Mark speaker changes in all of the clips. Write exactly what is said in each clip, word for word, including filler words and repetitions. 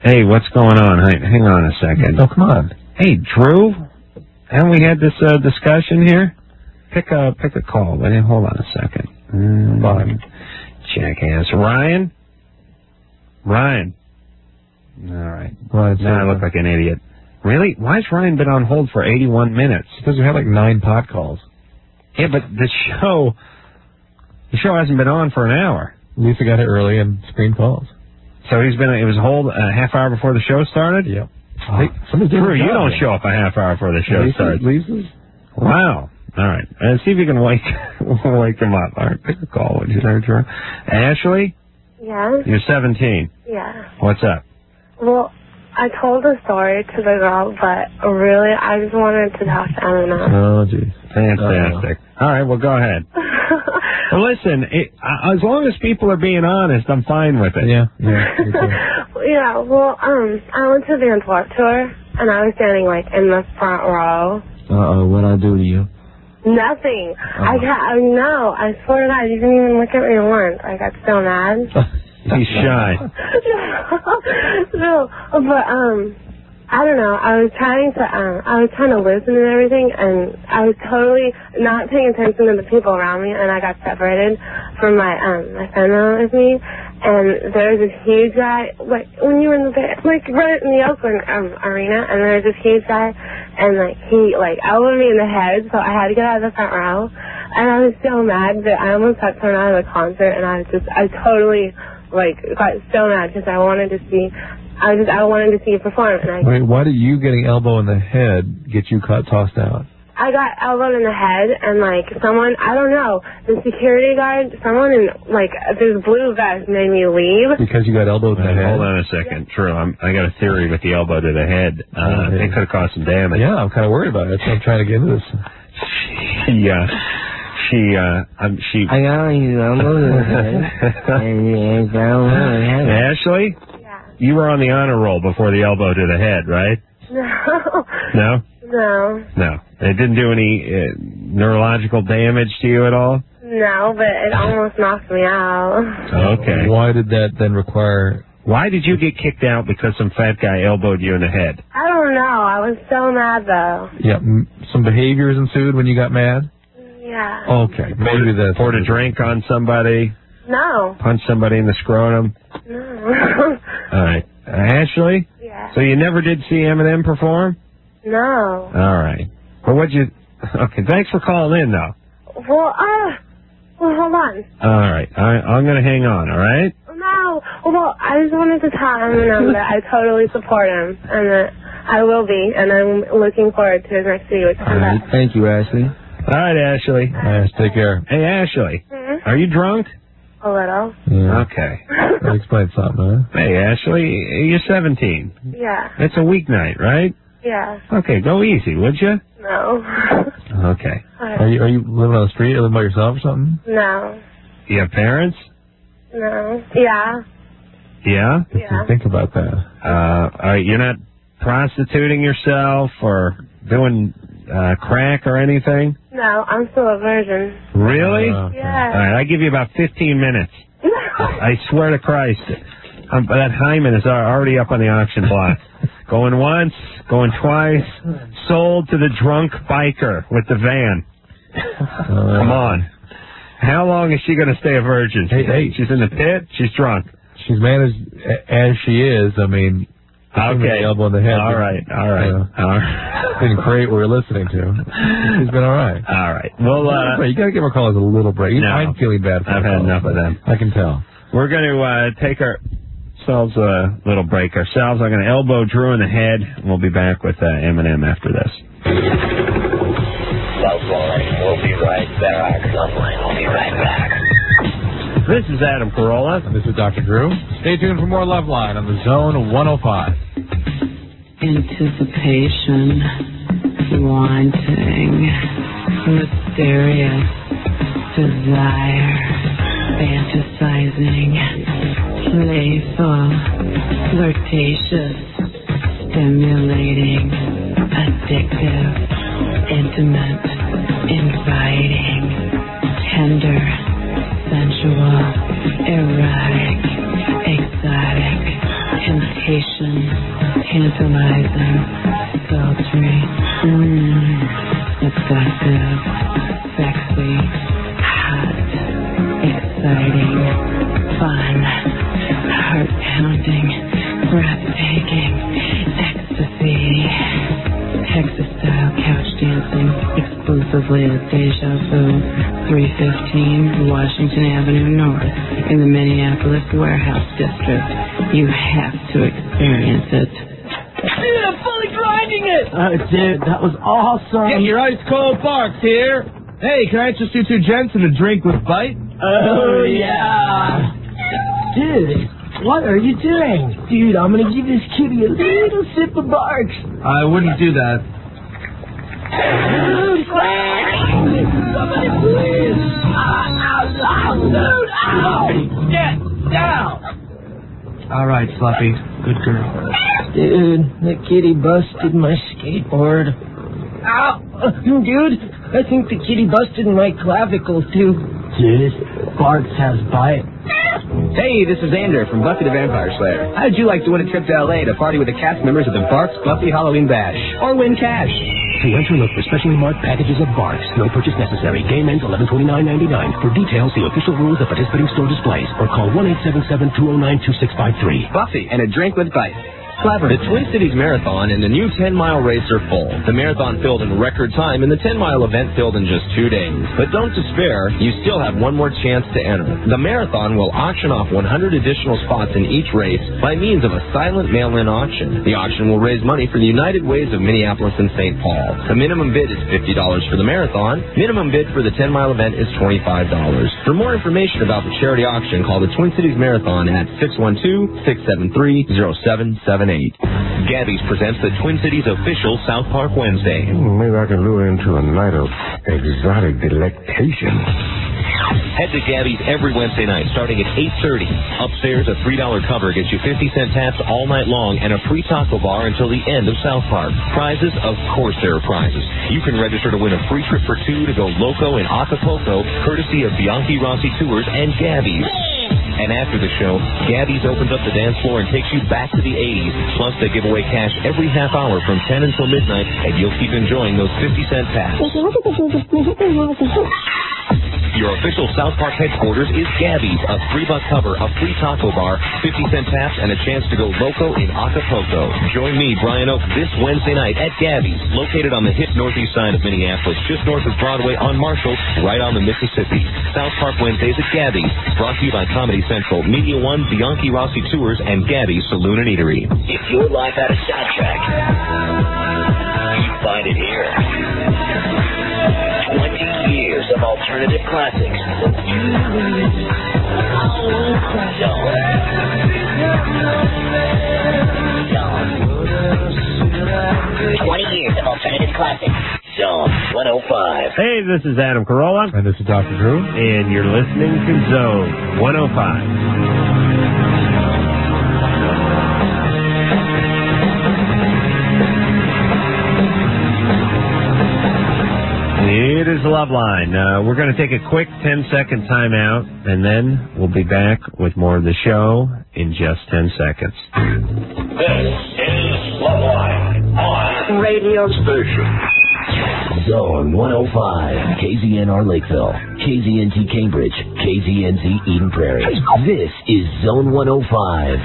Speaker 1: Hey, what's going on? Hang, hang on a second.
Speaker 2: Oh, come on.
Speaker 1: Hey, Drew? Haven't we had this uh, discussion here? Pick a pick a call. Wait, hold on a second. Mm,
Speaker 2: Fine.
Speaker 1: Jackass. Ryan? Ryan. All right.
Speaker 2: Ryan's
Speaker 1: now I look like an idiot. Really? Why has Ryan been on hold for eighty-one minutes?
Speaker 2: Because we had like nine pot calls.
Speaker 1: Yeah, but the show, the show hasn't been on for an hour.
Speaker 2: Lisa got it early and screened calls.
Speaker 1: So he's been, it was hold a half hour before the show started?
Speaker 2: Yep.
Speaker 1: Oh, hey, Drew, you don't show up a half hour before the show
Speaker 2: Lisa,
Speaker 1: starts.
Speaker 2: Lisa's?
Speaker 1: Wow. All right. Uh, see if you can wake wake him up. All right, pick a call, would you there, Drew? Ashley?
Speaker 3: Yeah?
Speaker 1: You're seventeen.
Speaker 3: Yeah.
Speaker 1: What's up?
Speaker 3: Well, I told the story to the girl, but really, I just wanted to talk to Eminem.
Speaker 2: Oh, geez.
Speaker 1: Fantastic. Uh-oh. All right, well, go ahead. Well, listen, it, uh, as long as people are being honest, I'm fine with it.
Speaker 2: Yeah, yeah.
Speaker 3: Yeah, well, um, I went to the Antwerp tour, and I was standing, like, in the front row.
Speaker 2: Uh-oh, what'd I do to you?
Speaker 3: Nothing.
Speaker 2: Uh-huh.
Speaker 3: I can't, I know, I swear to God, you didn't even look at me once. I got so mad.
Speaker 1: He's shy.
Speaker 3: No, but, um, I don't know, I was trying to, um, I was trying to listen and everything, and I was totally not paying attention to the people around me, and I got separated from my, um, my friend with me, and there was this huge guy, like, when you were in the, like, right in the Oakland, um, arena, and there was this huge guy, and, like, he, like, elbowed me in the head, so I had to get out of the front row, and I was so mad that I almost got thrown out of the concert, and I was just, I totally, like, got so mad, because I wanted to see, I just, I wanted to see you perform. And I,
Speaker 2: Wait, why did you getting elbow in the head get you caught, tossed out?
Speaker 3: I got elbowed in the head, and, like, someone, I don't know, the security guard, someone in, like, this blue vest made me leave.
Speaker 2: Because you got elbowed in the head?
Speaker 1: Hold on a second. True, I'm, I got a theory with the elbow to the head. Uh, it could have caused some damage.
Speaker 2: Yeah, I'm kind of worried about it. So I'm trying to get into this.
Speaker 1: She, uh, she, uh, um, she...
Speaker 4: I got you elbow in the head. and and
Speaker 1: Ashley? You were on the honor roll before the elbow to the head, right?
Speaker 3: No.
Speaker 1: No?
Speaker 3: No.
Speaker 1: No. It didn't do any uh, neurological damage to you at all?
Speaker 3: No, but it almost knocked me out.
Speaker 1: Okay.
Speaker 2: Why did that then require...
Speaker 1: Why did you get kicked out because some fat guy elbowed you in the head?
Speaker 3: I don't know. I was so mad, though.
Speaker 2: Yeah, m- some behaviors ensued when you got mad?
Speaker 3: Yeah.
Speaker 2: Okay, maybe that's...
Speaker 1: Poured a drink on somebody?
Speaker 3: No.
Speaker 1: Punched somebody in the scrotum?
Speaker 3: No.
Speaker 1: All right. Uh, Ashley?
Speaker 3: Yeah.
Speaker 1: So you never did see Eminem perform?
Speaker 3: No.
Speaker 1: All right. Well, what'd you... Okay, thanks for calling in, though.
Speaker 3: Well, uh... Well, hold on.
Speaker 1: All right. I, I'm going to hang on, all right?
Speaker 3: No. Well, I just wanted to tell Eminem that I totally support him, and that I will be, and I'm looking forward to his next video.
Speaker 4: All right. Thank you, Ashley.
Speaker 1: All right, Ashley.
Speaker 2: All right, take care.
Speaker 1: Hey, Ashley.
Speaker 3: Mm-hmm.
Speaker 1: Are you drunk?
Speaker 3: A little.
Speaker 2: Yeah.
Speaker 1: Okay.
Speaker 2: That explains something, huh?
Speaker 1: Hey, Ashley, you're seventeen.
Speaker 3: Yeah.
Speaker 1: It's a weeknight, right?
Speaker 3: Yeah.
Speaker 1: Okay, go easy, would you?
Speaker 3: No.
Speaker 1: Okay.
Speaker 2: Are you are you living on the street? Or living by yourself or something?
Speaker 3: No.
Speaker 1: You have parents?
Speaker 3: No. Yeah.
Speaker 1: Yeah?
Speaker 3: Yeah.
Speaker 2: Think about that.
Speaker 1: Uh, are, you're not prostituting yourself or doing uh, crack or anything?
Speaker 3: No, I'm still a virgin.
Speaker 1: Really?
Speaker 2: Uh, okay.
Speaker 3: Yeah.
Speaker 1: All right, I give you about fifteen minutes. I swear to Christ. Um, that hymen is already up on the auction block. Going once, going twice, sold to the drunk biker with the van.
Speaker 2: Uh,
Speaker 1: Come on. How long is she going to stay a virgin?
Speaker 2: Hey, hey.
Speaker 1: She's in the pit. She's drunk.
Speaker 2: She's managed a- as she is. I mean,
Speaker 1: Okay.
Speaker 2: the elbow in the head.
Speaker 1: All right. All right.
Speaker 2: Uh,
Speaker 1: all right.
Speaker 2: didn't create what we're listening to. She's been all right.
Speaker 1: All right. Well, uh,
Speaker 2: you got to give her callers a little break.
Speaker 1: No.
Speaker 2: I'm feeling bad for
Speaker 1: I've
Speaker 2: her
Speaker 1: had
Speaker 2: calls,
Speaker 1: enough of them.
Speaker 2: I can tell.
Speaker 1: We're going to uh, take ourselves a little break ourselves. I'm going to elbow Drew in the head, and we'll be back with uh, Eminem after this.
Speaker 5: Loveline, we'll be right back. Loveline, we'll be right back.
Speaker 1: This is Adam Carolla.
Speaker 2: And this is Doctor Drew. Stay tuned for more Loveline on the Zone one oh five.
Speaker 6: Anticipation, wanting, mysterious, desire, fantasizing, playful, flirtatious, stimulating, addictive, intimate, inviting, tender, sensual, erotic, exotic, tempting. temptation, tantalizing, sultry, mmm, seductive, sexy, hot, exciting, fun, heart-pounding, breathtaking, ecstasy. Texas-style couch dancing exclusively at Deja Vu, three fifteen Washington Avenue North in the Minneapolis Warehouse District. You have to experience it.
Speaker 4: Dude, I'm fully grinding it! Oh, dude, that was awesome.
Speaker 2: Get your ice cold Barks here. Hey, can I interest you two gents in a drink with bite?
Speaker 4: Oh, yeah. Dude, what are you doing? Dude, I'm gonna give this kitty a little sip of Barks.
Speaker 2: I wouldn't do that.
Speaker 4: Somebody please! Ow, ow, dude, ow! Get down!
Speaker 2: All right, Fluffy. Good girl.
Speaker 4: Dude, the kitty busted my skateboard. Ow! Uh, dude, I think the kitty busted my clavicle, too. Dude, Barks has bite.
Speaker 7: Hey, this is Andrew from Buffy the Vampire Slayer. How'd you like to win a trip to L A to party with the cast members of the Barks Buffy Halloween Bash? Or win cash?
Speaker 8: To enter, look for specially marked packages of Barks. No purchase necessary. Game ends eleven twenty-nine ninety-nine. For details, see official rules at participating store displays or call one eight seven seven, two oh nine, two six five three.
Speaker 7: Buffy and a drink with Bite. Clever. The Twin Cities Marathon and the new ten-mile race are full. The marathon filled in record time and the ten-mile event filled in just two days. But don't despair. You still have one more chance to enter. The marathon will auction off one hundred additional spots in each race by means of a silent mail-in auction. The auction will raise money for the United Ways of Minneapolis and Saint Paul. The minimum bid is fifty dollars for the marathon. Minimum bid for the ten-mile event is twenty-five dollars. For more information about the charity auction, call the Twin Cities Marathon at six one two, six seven three, zero seven seven eight. Gabby's presents the Twin Cities official South Park Wednesday.
Speaker 9: Maybe I can lure into a night of exotic delectation.
Speaker 7: Head to Gabby's every Wednesday night starting at eight thirty. Upstairs, a three dollar cover gets you fifty cent taps all night long and a free taco bar until the end of South Park. Prizes? Of course there are prizes. You can register to win a free trip for two to go loco in Acapulco, courtesy of Bianchi Rossi Tours and Gabby's. And after the show, Gabby's opens up the dance floor and takes you back to the eighties. Plus, they give away cash every half hour from ten until midnight, and you'll keep enjoying those fifty cent taps. Your official South Park headquarters is Gabby's, a three buck cover, a free taco bar, fifty cent taps, and a chance to go loco in Acapulco. Join me, Brian Oak, this Wednesday night at Gabby's, located on the hip northeast side of Minneapolis, just north of Broadway on Marshall, right on the Mississippi. South Park Wednesdays at Gabby's, brought to you by Comedy Central, Media One, Bianchi Rossi Tours, and Gabby's Saloon and Eatery.
Speaker 5: If your life had a soundtrack, you find it here. twenty years of alternative classics. twenty years of alternative classics. Zone one oh five.
Speaker 1: Hey, this is Adam Carolla.
Speaker 2: And this is Doctor Drew.
Speaker 1: And you're listening to Zone one oh five. It is Loveline. Uh, we're going to take a quick ten-second timeout, and then we'll be back with more of the show in just ten seconds.
Speaker 5: This is Loveline on
Speaker 4: Radio
Speaker 5: Station.
Speaker 8: Zone one oh five, K Z N R Lakeville, K Z N T Cambridge, K Z N Z Eden Prairie. This is Zone one oh five.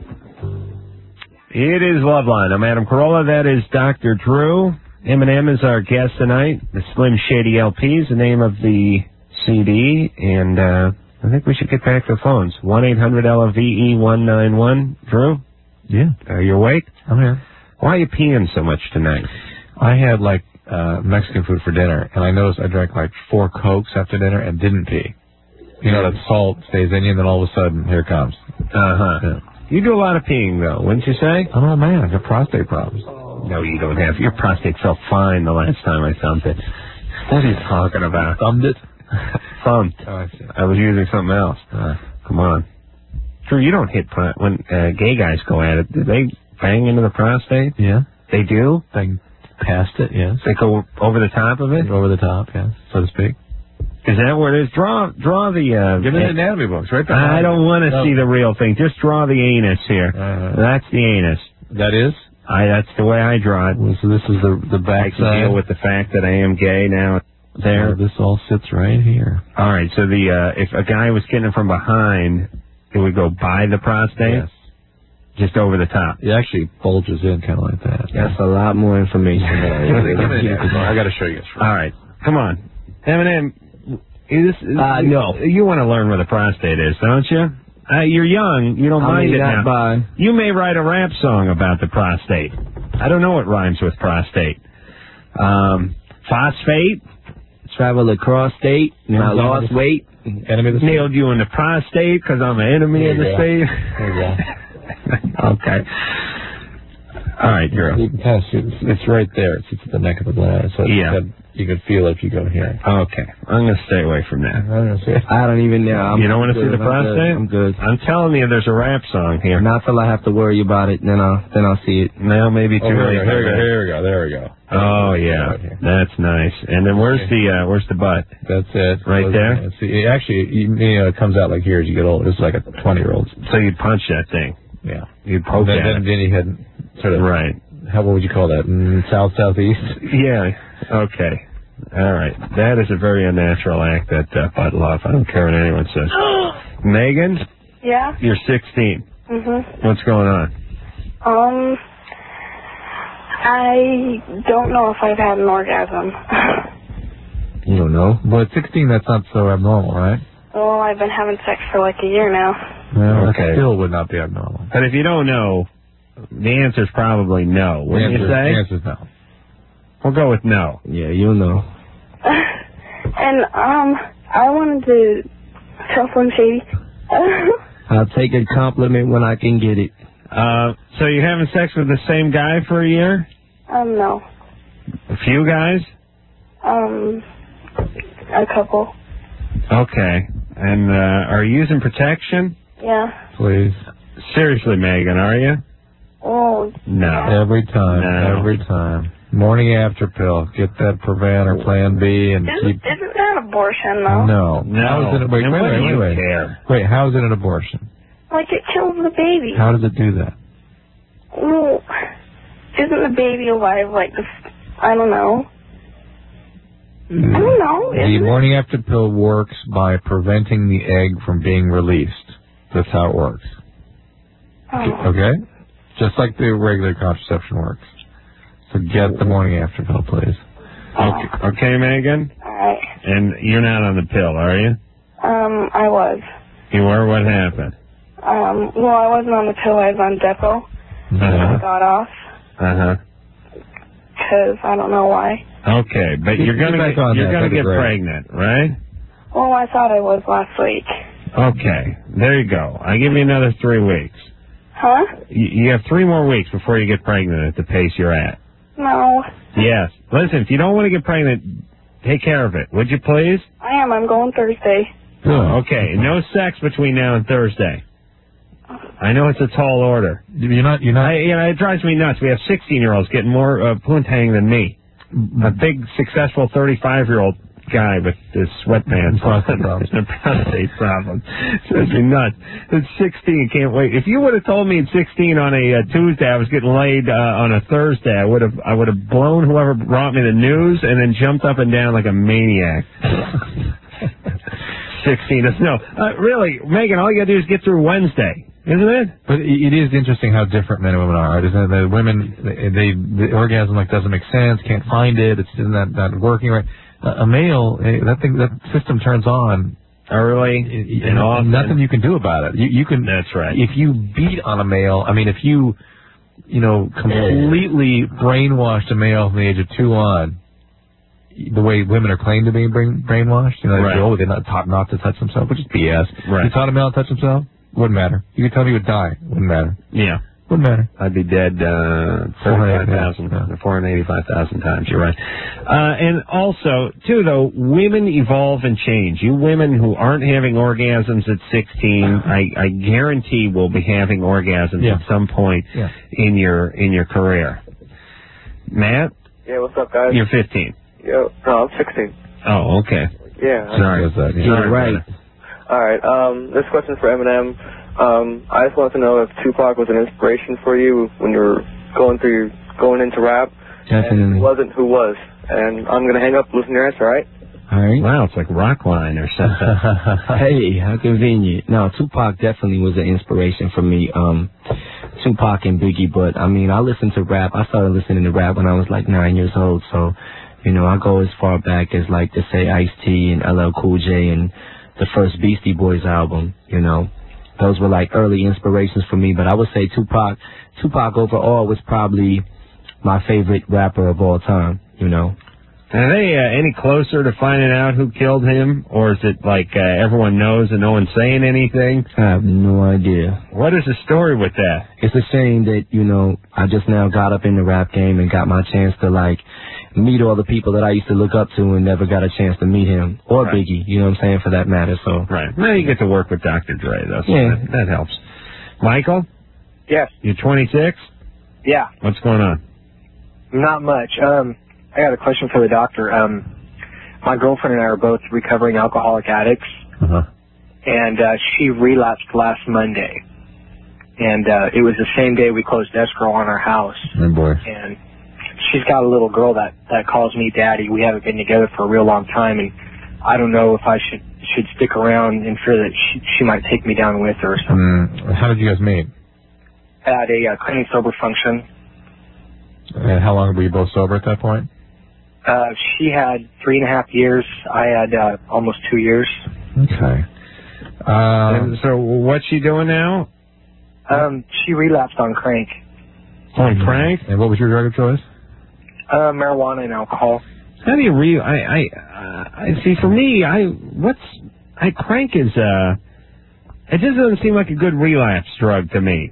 Speaker 1: It is Loveline. I'm Adam Carolla. That is Doctor Drew. Eminem is our guest tonight. The Slim Shady L P is the name of the C D, and uh, I think we should get back to the phones. one eight hundred L V E one nine one. Drew?
Speaker 2: Yeah.
Speaker 1: Are you awake?
Speaker 2: I'm here.
Speaker 1: Why are you peeing so much tonight?
Speaker 2: I had, like, uh, Mexican food for dinner, and I noticed I drank, like, four Cokes after dinner and didn't pee. You know, that salt stays in you, and then all of a sudden, here it comes.
Speaker 1: Uh-huh. Yeah. You do a lot of peeing, though, wouldn't you say?
Speaker 2: I'm not a man. I got prostate problems.
Speaker 1: No, you don't have. Your prostate felt fine the last time I thumped it. What are you talking about?
Speaker 2: Thumbed it?
Speaker 1: Thumped.
Speaker 2: Oh, I see.
Speaker 1: I was using something else. Uh, come on. Drew, you don't hit pro- when uh, gay guys go at it. Do they bang into the prostate?
Speaker 2: Yeah.
Speaker 1: They do?
Speaker 2: Bang past it, yes.
Speaker 1: They go over the top of it?
Speaker 2: Over the top, yes, so to speak.
Speaker 1: Is that what it is? Draw, draw the. Uh,
Speaker 2: Give me the anatomy books, right there.
Speaker 1: I don't want to
Speaker 2: no.
Speaker 1: see the real thing. Just draw the anus here.
Speaker 2: Uh,
Speaker 1: That's the anus.
Speaker 2: That is.
Speaker 1: I. That's the way I draw it.
Speaker 2: So this is the the back
Speaker 1: I can
Speaker 2: side.
Speaker 1: deal with the fact that I am gay now. There.
Speaker 2: Oh, this all sits right here.
Speaker 1: All right. So the uh, if a guy was getting it from behind, it would go by the prostate.
Speaker 2: Yes.
Speaker 1: Just over the top.
Speaker 2: It actually bulges in kind of like that.
Speaker 4: That's a lot more information.
Speaker 2: I got to show you this.
Speaker 1: All right. Come on. Eminem. Is, is,
Speaker 4: Uh, no.
Speaker 1: You want to learn what a prostate is, don't you? Uh, you're young. You don't
Speaker 4: I
Speaker 1: mind
Speaker 4: mean,
Speaker 1: it
Speaker 4: not
Speaker 1: now.
Speaker 4: by.
Speaker 1: You may write a rap song about the prostate. I don't know what rhymes with prostate. Um, phosphate.
Speaker 4: Travel across state. And I lost weight.
Speaker 2: Enemy of the state.
Speaker 1: Nailed you in the prostate because I'm an enemy of the state.
Speaker 2: There you go.
Speaker 1: Okay. All right, girl.
Speaker 2: You can kind of see it's, it's right there. It's, it's at the neck of the bladder. So
Speaker 1: Yeah.
Speaker 2: It's, you can feel it if you go here.
Speaker 1: Okay. I'm going to stay away from that.
Speaker 2: I don't see it.
Speaker 4: I don't even know. I'm
Speaker 1: You don't want to see
Speaker 4: good.
Speaker 1: the prostate?
Speaker 4: I'm good.
Speaker 1: I'm telling you, there's a rap song here.
Speaker 4: Not till I have to worry about it. Then I'll then I'll see it.
Speaker 1: Now maybe
Speaker 2: Oh,
Speaker 1: too
Speaker 2: here we
Speaker 1: late.
Speaker 2: go. Here we go. Here we go. There we go.
Speaker 1: Oh yeah, that's nice. And then where's the uh, where's the butt?
Speaker 2: That's it.
Speaker 1: Right
Speaker 2: So,
Speaker 1: there?
Speaker 2: uh, See, it actually, you, you know, it comes out like here as you get older. It's like a twenty-year-old.
Speaker 1: So you'd punch that thing.
Speaker 2: Yeah.
Speaker 1: You'd poke
Speaker 2: then,
Speaker 1: at
Speaker 2: then,
Speaker 1: it.
Speaker 2: then you had sort of,
Speaker 1: Right.
Speaker 2: how, what would you call that? Mm, south, southeast?
Speaker 1: Yeah. Okay. All right. That is a very unnatural act, that uh, butt love. I don't care what anyone says. Megan,
Speaker 3: Yeah?
Speaker 1: you're sixteen.
Speaker 3: Mhm.
Speaker 1: What's going on?
Speaker 3: Um, I don't know if I've had an orgasm.
Speaker 2: You don't know. But at sixteen, that's not so abnormal, right?
Speaker 3: Well, I've been having sex for like a year now.
Speaker 2: Well,
Speaker 1: Okay.
Speaker 2: that still would not be abnormal.
Speaker 1: But if you don't know, the answer's probably no. Wouldn't you
Speaker 2: The
Speaker 1: say?
Speaker 2: answer is no.
Speaker 1: We'll go with no.
Speaker 4: Yeah, you'll know.
Speaker 3: And, um, I wanted to tell Slim Shady.
Speaker 4: I'll take a compliment when I can get it.
Speaker 1: Uh, so you're having sex with the same guy for a year?
Speaker 3: um, no.
Speaker 1: A few guys?
Speaker 3: Um, a couple.
Speaker 1: Okay. And uh, are you using protection?
Speaker 3: Yeah.
Speaker 2: Please.
Speaker 1: Seriously, Megan, are you?
Speaker 3: Oh,
Speaker 1: No.
Speaker 2: Every time.
Speaker 1: No.
Speaker 2: Every time. Morning after pill. Get that Prevent or Plan B and
Speaker 3: isn't,
Speaker 2: keep...
Speaker 3: isn't that abortion, though?
Speaker 2: No.
Speaker 1: No.
Speaker 2: How is it, wait,
Speaker 1: And
Speaker 2: wait,
Speaker 1: what
Speaker 2: wait,
Speaker 1: do
Speaker 2: wait,
Speaker 1: you
Speaker 2: wait.
Speaker 1: care?
Speaker 2: Wait, how is it an abortion?
Speaker 3: Like, it kills the baby.
Speaker 2: How does it do that?
Speaker 3: Well, isn't the baby alive, like, the, f- I don't know. I don't know.
Speaker 2: The
Speaker 3: Isn't it?
Speaker 2: morning after pill works by preventing the egg from being released. That's how it works.
Speaker 3: Oh.
Speaker 2: Okay? Just like the regular contraception works. So get the morning after pill, please.
Speaker 1: Okay, okay, Megan?
Speaker 3: All right.
Speaker 1: And you're not on the pill, are you?
Speaker 3: Um, I was.
Speaker 1: You were? What happened?
Speaker 3: Um, well, I wasn't on the pill. I was on Depo. And I
Speaker 1: Uh-huh.
Speaker 3: got off
Speaker 1: Uh-huh.
Speaker 3: because I don't know why.
Speaker 1: Okay, but
Speaker 2: Get-
Speaker 1: you're
Speaker 2: get
Speaker 1: gonna
Speaker 2: back
Speaker 1: get,
Speaker 2: on
Speaker 1: you're
Speaker 2: that.
Speaker 1: gonna
Speaker 2: That'd be
Speaker 1: get
Speaker 2: great.
Speaker 1: pregnant, right?
Speaker 3: Well, I thought I was last week.
Speaker 1: Okay, there you go. I give you another three weeks.
Speaker 3: Huh?
Speaker 1: You, you have three more weeks before you get pregnant at the pace you're at.
Speaker 3: No.
Speaker 1: Yes. Listen, if you don't want to get pregnant, take care of it, would you please?
Speaker 3: I am. I'm going Thursday.
Speaker 1: Oh, okay. No sex between now and Thursday. I know it's a tall order.
Speaker 2: You're not, you're not...
Speaker 1: I, you know, it drives me nuts. We have sixteen-year-olds getting more uh, poontang than me. A big, successful thirty-five-year-old guy with his sweatpants
Speaker 2: Prostate
Speaker 1: on
Speaker 2: problem.
Speaker 1: and a prostate problem. It drives me nuts. It's sixteen. Can't wait. If you would have told me at sixteen on a uh, Tuesday I was getting laid uh, on a Thursday, I would have I would have blown whoever brought me the news and then jumped up and down like a maniac. sixteen. No, uh, really, Megan. All you got to do is get through Wednesday. Isn't it?
Speaker 2: But it is interesting how different men and women are. Isn't it? The women, they, they the orgasm like doesn't make sense, can't find it, it's not not working right. A, a male, eh, that thing, that system turns on
Speaker 1: early
Speaker 2: and,
Speaker 1: and often.
Speaker 2: nothing you can do about it. You, you can.
Speaker 1: That's right.
Speaker 2: If you beat on a male, I mean, if you, you know, completely brainwashed a male from the age of two on, the way women are claimed to be brain, brainwashed, you know, they
Speaker 1: Right.
Speaker 2: say, oh, they're not taught not to touch themselves, which is B S.
Speaker 1: Right.
Speaker 2: You taught a male to touch himself? Wouldn't matter. You could tell me he would die. Wouldn't matter.
Speaker 1: Yeah.
Speaker 2: Wouldn't matter.
Speaker 1: I'd be dead uh, thirty-five thousand, four hundred eighty-five thousand times. You're right. Uh, and also, too, though, women evolve and change. You women who aren't having orgasms at sixteen, I, I guarantee will be having orgasms
Speaker 2: Yeah.
Speaker 1: at some point
Speaker 2: Yeah.
Speaker 1: in your in your career. Matt,
Speaker 10: Yeah, what's up, guys?
Speaker 1: you're fifteen.
Speaker 10: Yo, no, I'm sixteen.
Speaker 1: Oh, okay.
Speaker 10: Yeah.
Speaker 1: Sorry.
Speaker 2: That, yeah.
Speaker 1: Sorry,
Speaker 4: right.
Speaker 1: brother.
Speaker 10: All right. Um, this question's for Eminem. Um, I just wanted to know if Tupac was an inspiration for you when you were going through your, going into rap.
Speaker 4: Definitely.
Speaker 10: And if it wasn't, who was? And I'm gonna hang up. Listen to your answer. All right.
Speaker 4: All right.
Speaker 1: Wow, it's like Rockline or something.
Speaker 4: Hey, how convenient. No, Tupac definitely was an inspiration for me. Um, Tupac and Biggie, but I mean, I listened to rap. I started listening to rap when I was like nine years old. So, you know, I go as far back as like to say Ice-T and L L Cool J and the first Beastie Boys album. You know, those were like early inspirations for me. But I would say Tupac, Tupac overall was probably my favorite rapper of all time. You know.
Speaker 1: Are they uh, any closer to finding out who killed him, or is it like uh, everyone knows and no one's saying anything?
Speaker 4: I have no idea.
Speaker 1: What is the story with that?
Speaker 4: It's a shame that, you know, I just now got up in the rap game and got my chance to, like, meet all the people that I used to look up to and never got a chance to meet him. Or
Speaker 1: Right.
Speaker 4: Biggie, you know what I'm saying, for that matter. So
Speaker 1: Right. Now you get to work with Doctor Dre, though. So
Speaker 4: Yeah.
Speaker 1: that, that helps. Michael,
Speaker 11: Yes.
Speaker 1: you're twenty-six?
Speaker 11: Yeah.
Speaker 1: What's going on?
Speaker 11: Not much. Um, I got a question for the doctor. Um, my girlfriend and I are both recovering alcoholic addicts,
Speaker 2: Uh-huh.
Speaker 11: and uh, she relapsed last Monday. And uh, it was the same day we closed escrow on our house.
Speaker 2: Oh, boy.
Speaker 11: And she's got a little girl that, that calls me daddy. We haven't been together for a real long time, and I don't know if I should should stick around and fear that she, she might take me down with her or something.
Speaker 2: Mm, how did you guys meet?
Speaker 11: At a uh, clean sober function.
Speaker 2: And how long were you both sober at that point?
Speaker 11: Uh, she had three and a half years. I had uh, almost two years.
Speaker 2: Okay. Um,
Speaker 1: And so what's she doing now?
Speaker 11: Um, she relapsed on crank.
Speaker 1: On crank?
Speaker 2: And what was your drug of choice?
Speaker 11: Uh, marijuana and alcohol.
Speaker 1: How do you re? I I, uh, I see. For me, I what's I crank is uh, it just doesn't seem like a good relapse drug to me.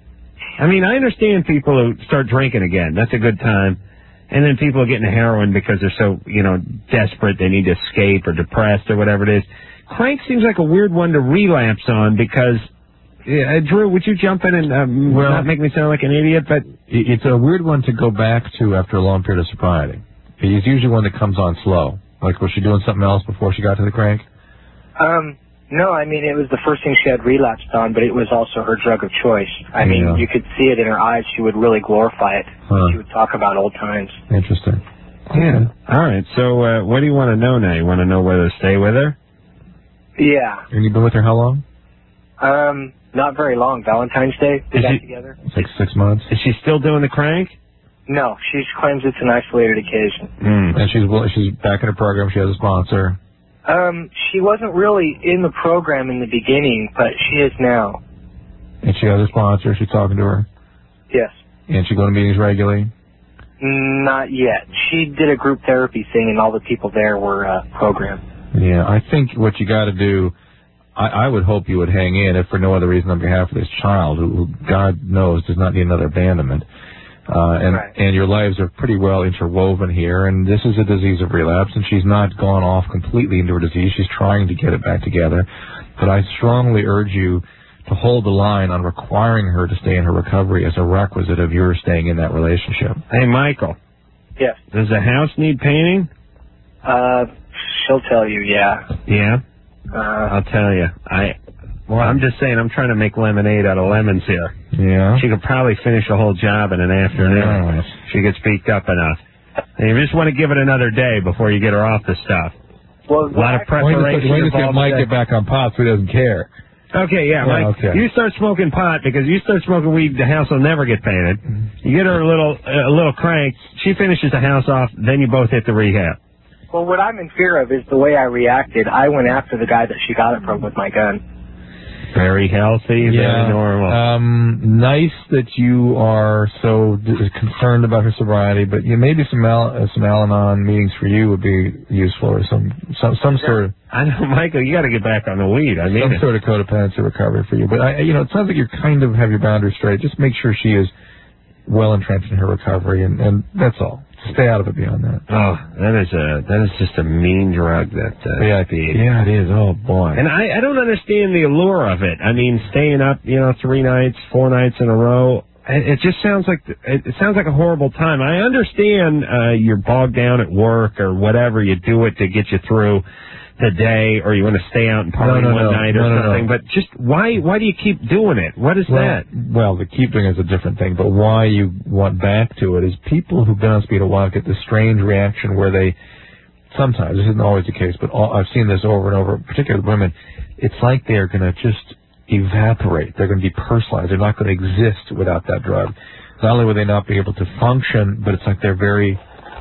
Speaker 1: I mean, I understand people who start drinking again. That's a good time. And then people are getting heroin because they're so, you know, desperate they need to escape or depressed or whatever it is. Crank seems like a weird one to relapse on because, uh, Drew, would you jump in and um,
Speaker 2: Well-
Speaker 1: not make me sound like an idiot? But
Speaker 2: It- It's a weird one to go back to after a long period of sobriety. It's usually one that comes on slow. Like, was she doing something else before she got to the crank?
Speaker 11: Um, no, I mean, it was the first thing she had relapsed on, but it was also her drug of choice. I mean,
Speaker 2: Yeah.
Speaker 11: you could see it in her eyes. She would really glorify it.
Speaker 2: Huh.
Speaker 11: She would talk about old times.
Speaker 2: Interesting.
Speaker 1: yeah, all right. So uh, what do you want to know now? You want to know whether to stay with her?
Speaker 11: Yeah.
Speaker 2: And you've been with her how long?
Speaker 11: Um, not very long. Valentine's Day, we
Speaker 1: Is
Speaker 11: got
Speaker 1: she-
Speaker 11: together.
Speaker 2: It's like six months.
Speaker 1: Is she still doing the crank?
Speaker 11: No, she claims it's an isolated occasion.
Speaker 1: Mm.
Speaker 2: And she's well, she's back in her program. She has a sponsor.
Speaker 11: Um, she wasn't really in the program in the beginning, but she is now.
Speaker 2: And she has a sponsor. She's talking to her.
Speaker 11: Yes.
Speaker 2: And she go to meetings regularly.
Speaker 11: Not yet. She did a group therapy thing, and all the people there were uh, programmed.
Speaker 2: Yeah, I think what you got to do, I, I would hope you would hang in, if for no other reason, on behalf of this child, who, who God knows does not need another abandonment. Uh, and
Speaker 11: Right.
Speaker 2: and your lives are pretty well interwoven here, and this is a disease of relapse, and she's not gone off completely into her disease. She's trying to get it back together. But I strongly urge you to hold the line on requiring her to stay in her recovery as a requisite of your staying in that relationship.
Speaker 1: Hey, Michael.
Speaker 11: Yes.
Speaker 1: Does the house need painting?
Speaker 11: Uh, she'll tell you, yeah.
Speaker 1: Yeah.
Speaker 11: Uh,
Speaker 1: I'll tell you. I. Well, I'm just saying. I'm trying to make lemonade out of lemons here.
Speaker 2: Yeah.
Speaker 1: She could probably finish a whole job in an afternoon.
Speaker 2: Nice.
Speaker 1: She gets beaked up enough. And you just want to give it another day before you get her off the stuff.
Speaker 11: well,
Speaker 1: A lot of
Speaker 2: Wait a
Speaker 1: preparation
Speaker 2: second, wait a second.
Speaker 1: involved
Speaker 2: Mike
Speaker 1: with
Speaker 2: get back on pot so he doesn't care.
Speaker 1: that. Okay, yeah,
Speaker 2: Yeah,
Speaker 1: Mike.
Speaker 2: okay.
Speaker 1: You start smoking pot because you start smoking weed, the house will never get painted. You get her a little, a little crank. She finishes the house off. Then you both hit the rehab.
Speaker 11: well, what I'm in fear of is the way I reacted. I went after the guy that she got it from with my gun.
Speaker 1: Very healthy, very normal.
Speaker 2: Um, nice that you are so d- concerned about her sobriety, but you maybe some Al- uh, some Al-Anon meetings for you would be useful, or some some some sort of
Speaker 1: I know, Michael. You got to get back on the weed. I mean,
Speaker 2: some
Speaker 1: it.
Speaker 2: sort of codependency recovery for you. But I, you know, it sounds like you kind of have your boundaries straight. Just make sure she is well entrenched in her recovery, and, and that's all. Stay out of it beyond that.
Speaker 1: Oh, that is a that is just a mean drug. That uh,
Speaker 2: Yeah,
Speaker 1: speed.
Speaker 2: yeah, it is. Oh boy.
Speaker 1: And I, I don't understand the allure of it. I mean, staying up, you know, three nights, four nights in a row. It, it just sounds like it, it sounds like a horrible time. I understand uh, you're bogged down at work or whatever. You do it to get you through. the day, or you want to stay out and party
Speaker 2: no, no,
Speaker 1: one
Speaker 2: no.
Speaker 1: night or
Speaker 2: no, no,
Speaker 1: something.
Speaker 2: No.
Speaker 1: But just why why do you keep doing it? What is
Speaker 2: well,
Speaker 1: that?
Speaker 2: Well, the keep doing is a different thing, but why you want back to it is people who've been on speed a while get this strange reaction where they, sometimes, this isn't always the case, but all, I've seen this over and over, particularly with women, it's like they're going to just evaporate. They're going to be personalized. They're not going to exist without that drug. Not only will they not be able to function, but it's like their very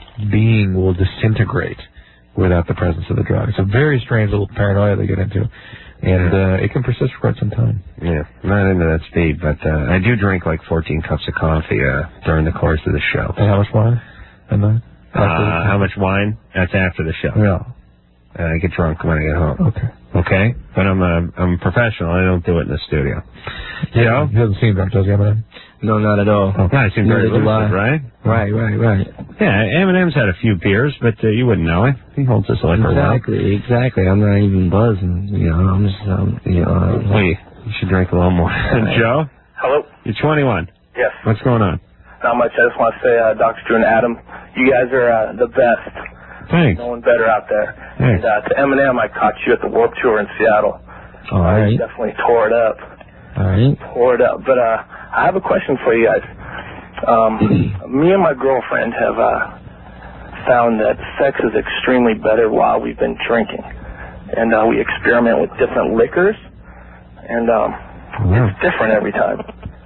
Speaker 2: being will disintegrate without the presence of the drug. It's a very strange little paranoia they get into, and uh, it can persist for quite some time.
Speaker 1: Yeah, not into that speed, but uh, I do drink like fourteen cups of coffee uh, during the course of the show.
Speaker 2: And how much wine? And then?
Speaker 1: Uh, how much wine? That's after the show.
Speaker 2: Yeah.
Speaker 1: Uh, I get drunk when I get home.
Speaker 2: Okay.
Speaker 1: Okay? But I'm a, I'm a professional. I don't do it in the studio.
Speaker 2: Yeah. He doesn't seem drunk, does he, Eminem?
Speaker 4: No, not at all.
Speaker 1: Oh, I seem very lucid, right?
Speaker 4: Right, right, right.
Speaker 1: Yeah, Eminem's had a few beers, but uh, you wouldn't know it. He holds his liquor well.
Speaker 4: Exactly, exactly. I'm not even buzzing. You know, I'm just, um, you know. Uh,
Speaker 1: well, you, you should drink a little more. Joe?
Speaker 12: Hello?
Speaker 1: You're twenty-one.
Speaker 12: Yes.
Speaker 1: What's going on?
Speaker 12: Not much. I just want to say, uh, Doctor Drew and Adam, you guys are uh, the best.
Speaker 1: Thanks.
Speaker 12: No one better out there.
Speaker 1: Thanks.
Speaker 12: And uh, to Eminem, I caught you at the Warped Tour in Seattle.
Speaker 4: All right.
Speaker 12: You definitely tore it up.
Speaker 4: All right.
Speaker 12: Tore it up. But uh, I have a question for you guys. Um, me and my girlfriend have uh, found that sex is extremely better while we've been drinking. And uh, we experiment with different liquors. And um,
Speaker 1: wow.
Speaker 12: It's different every time.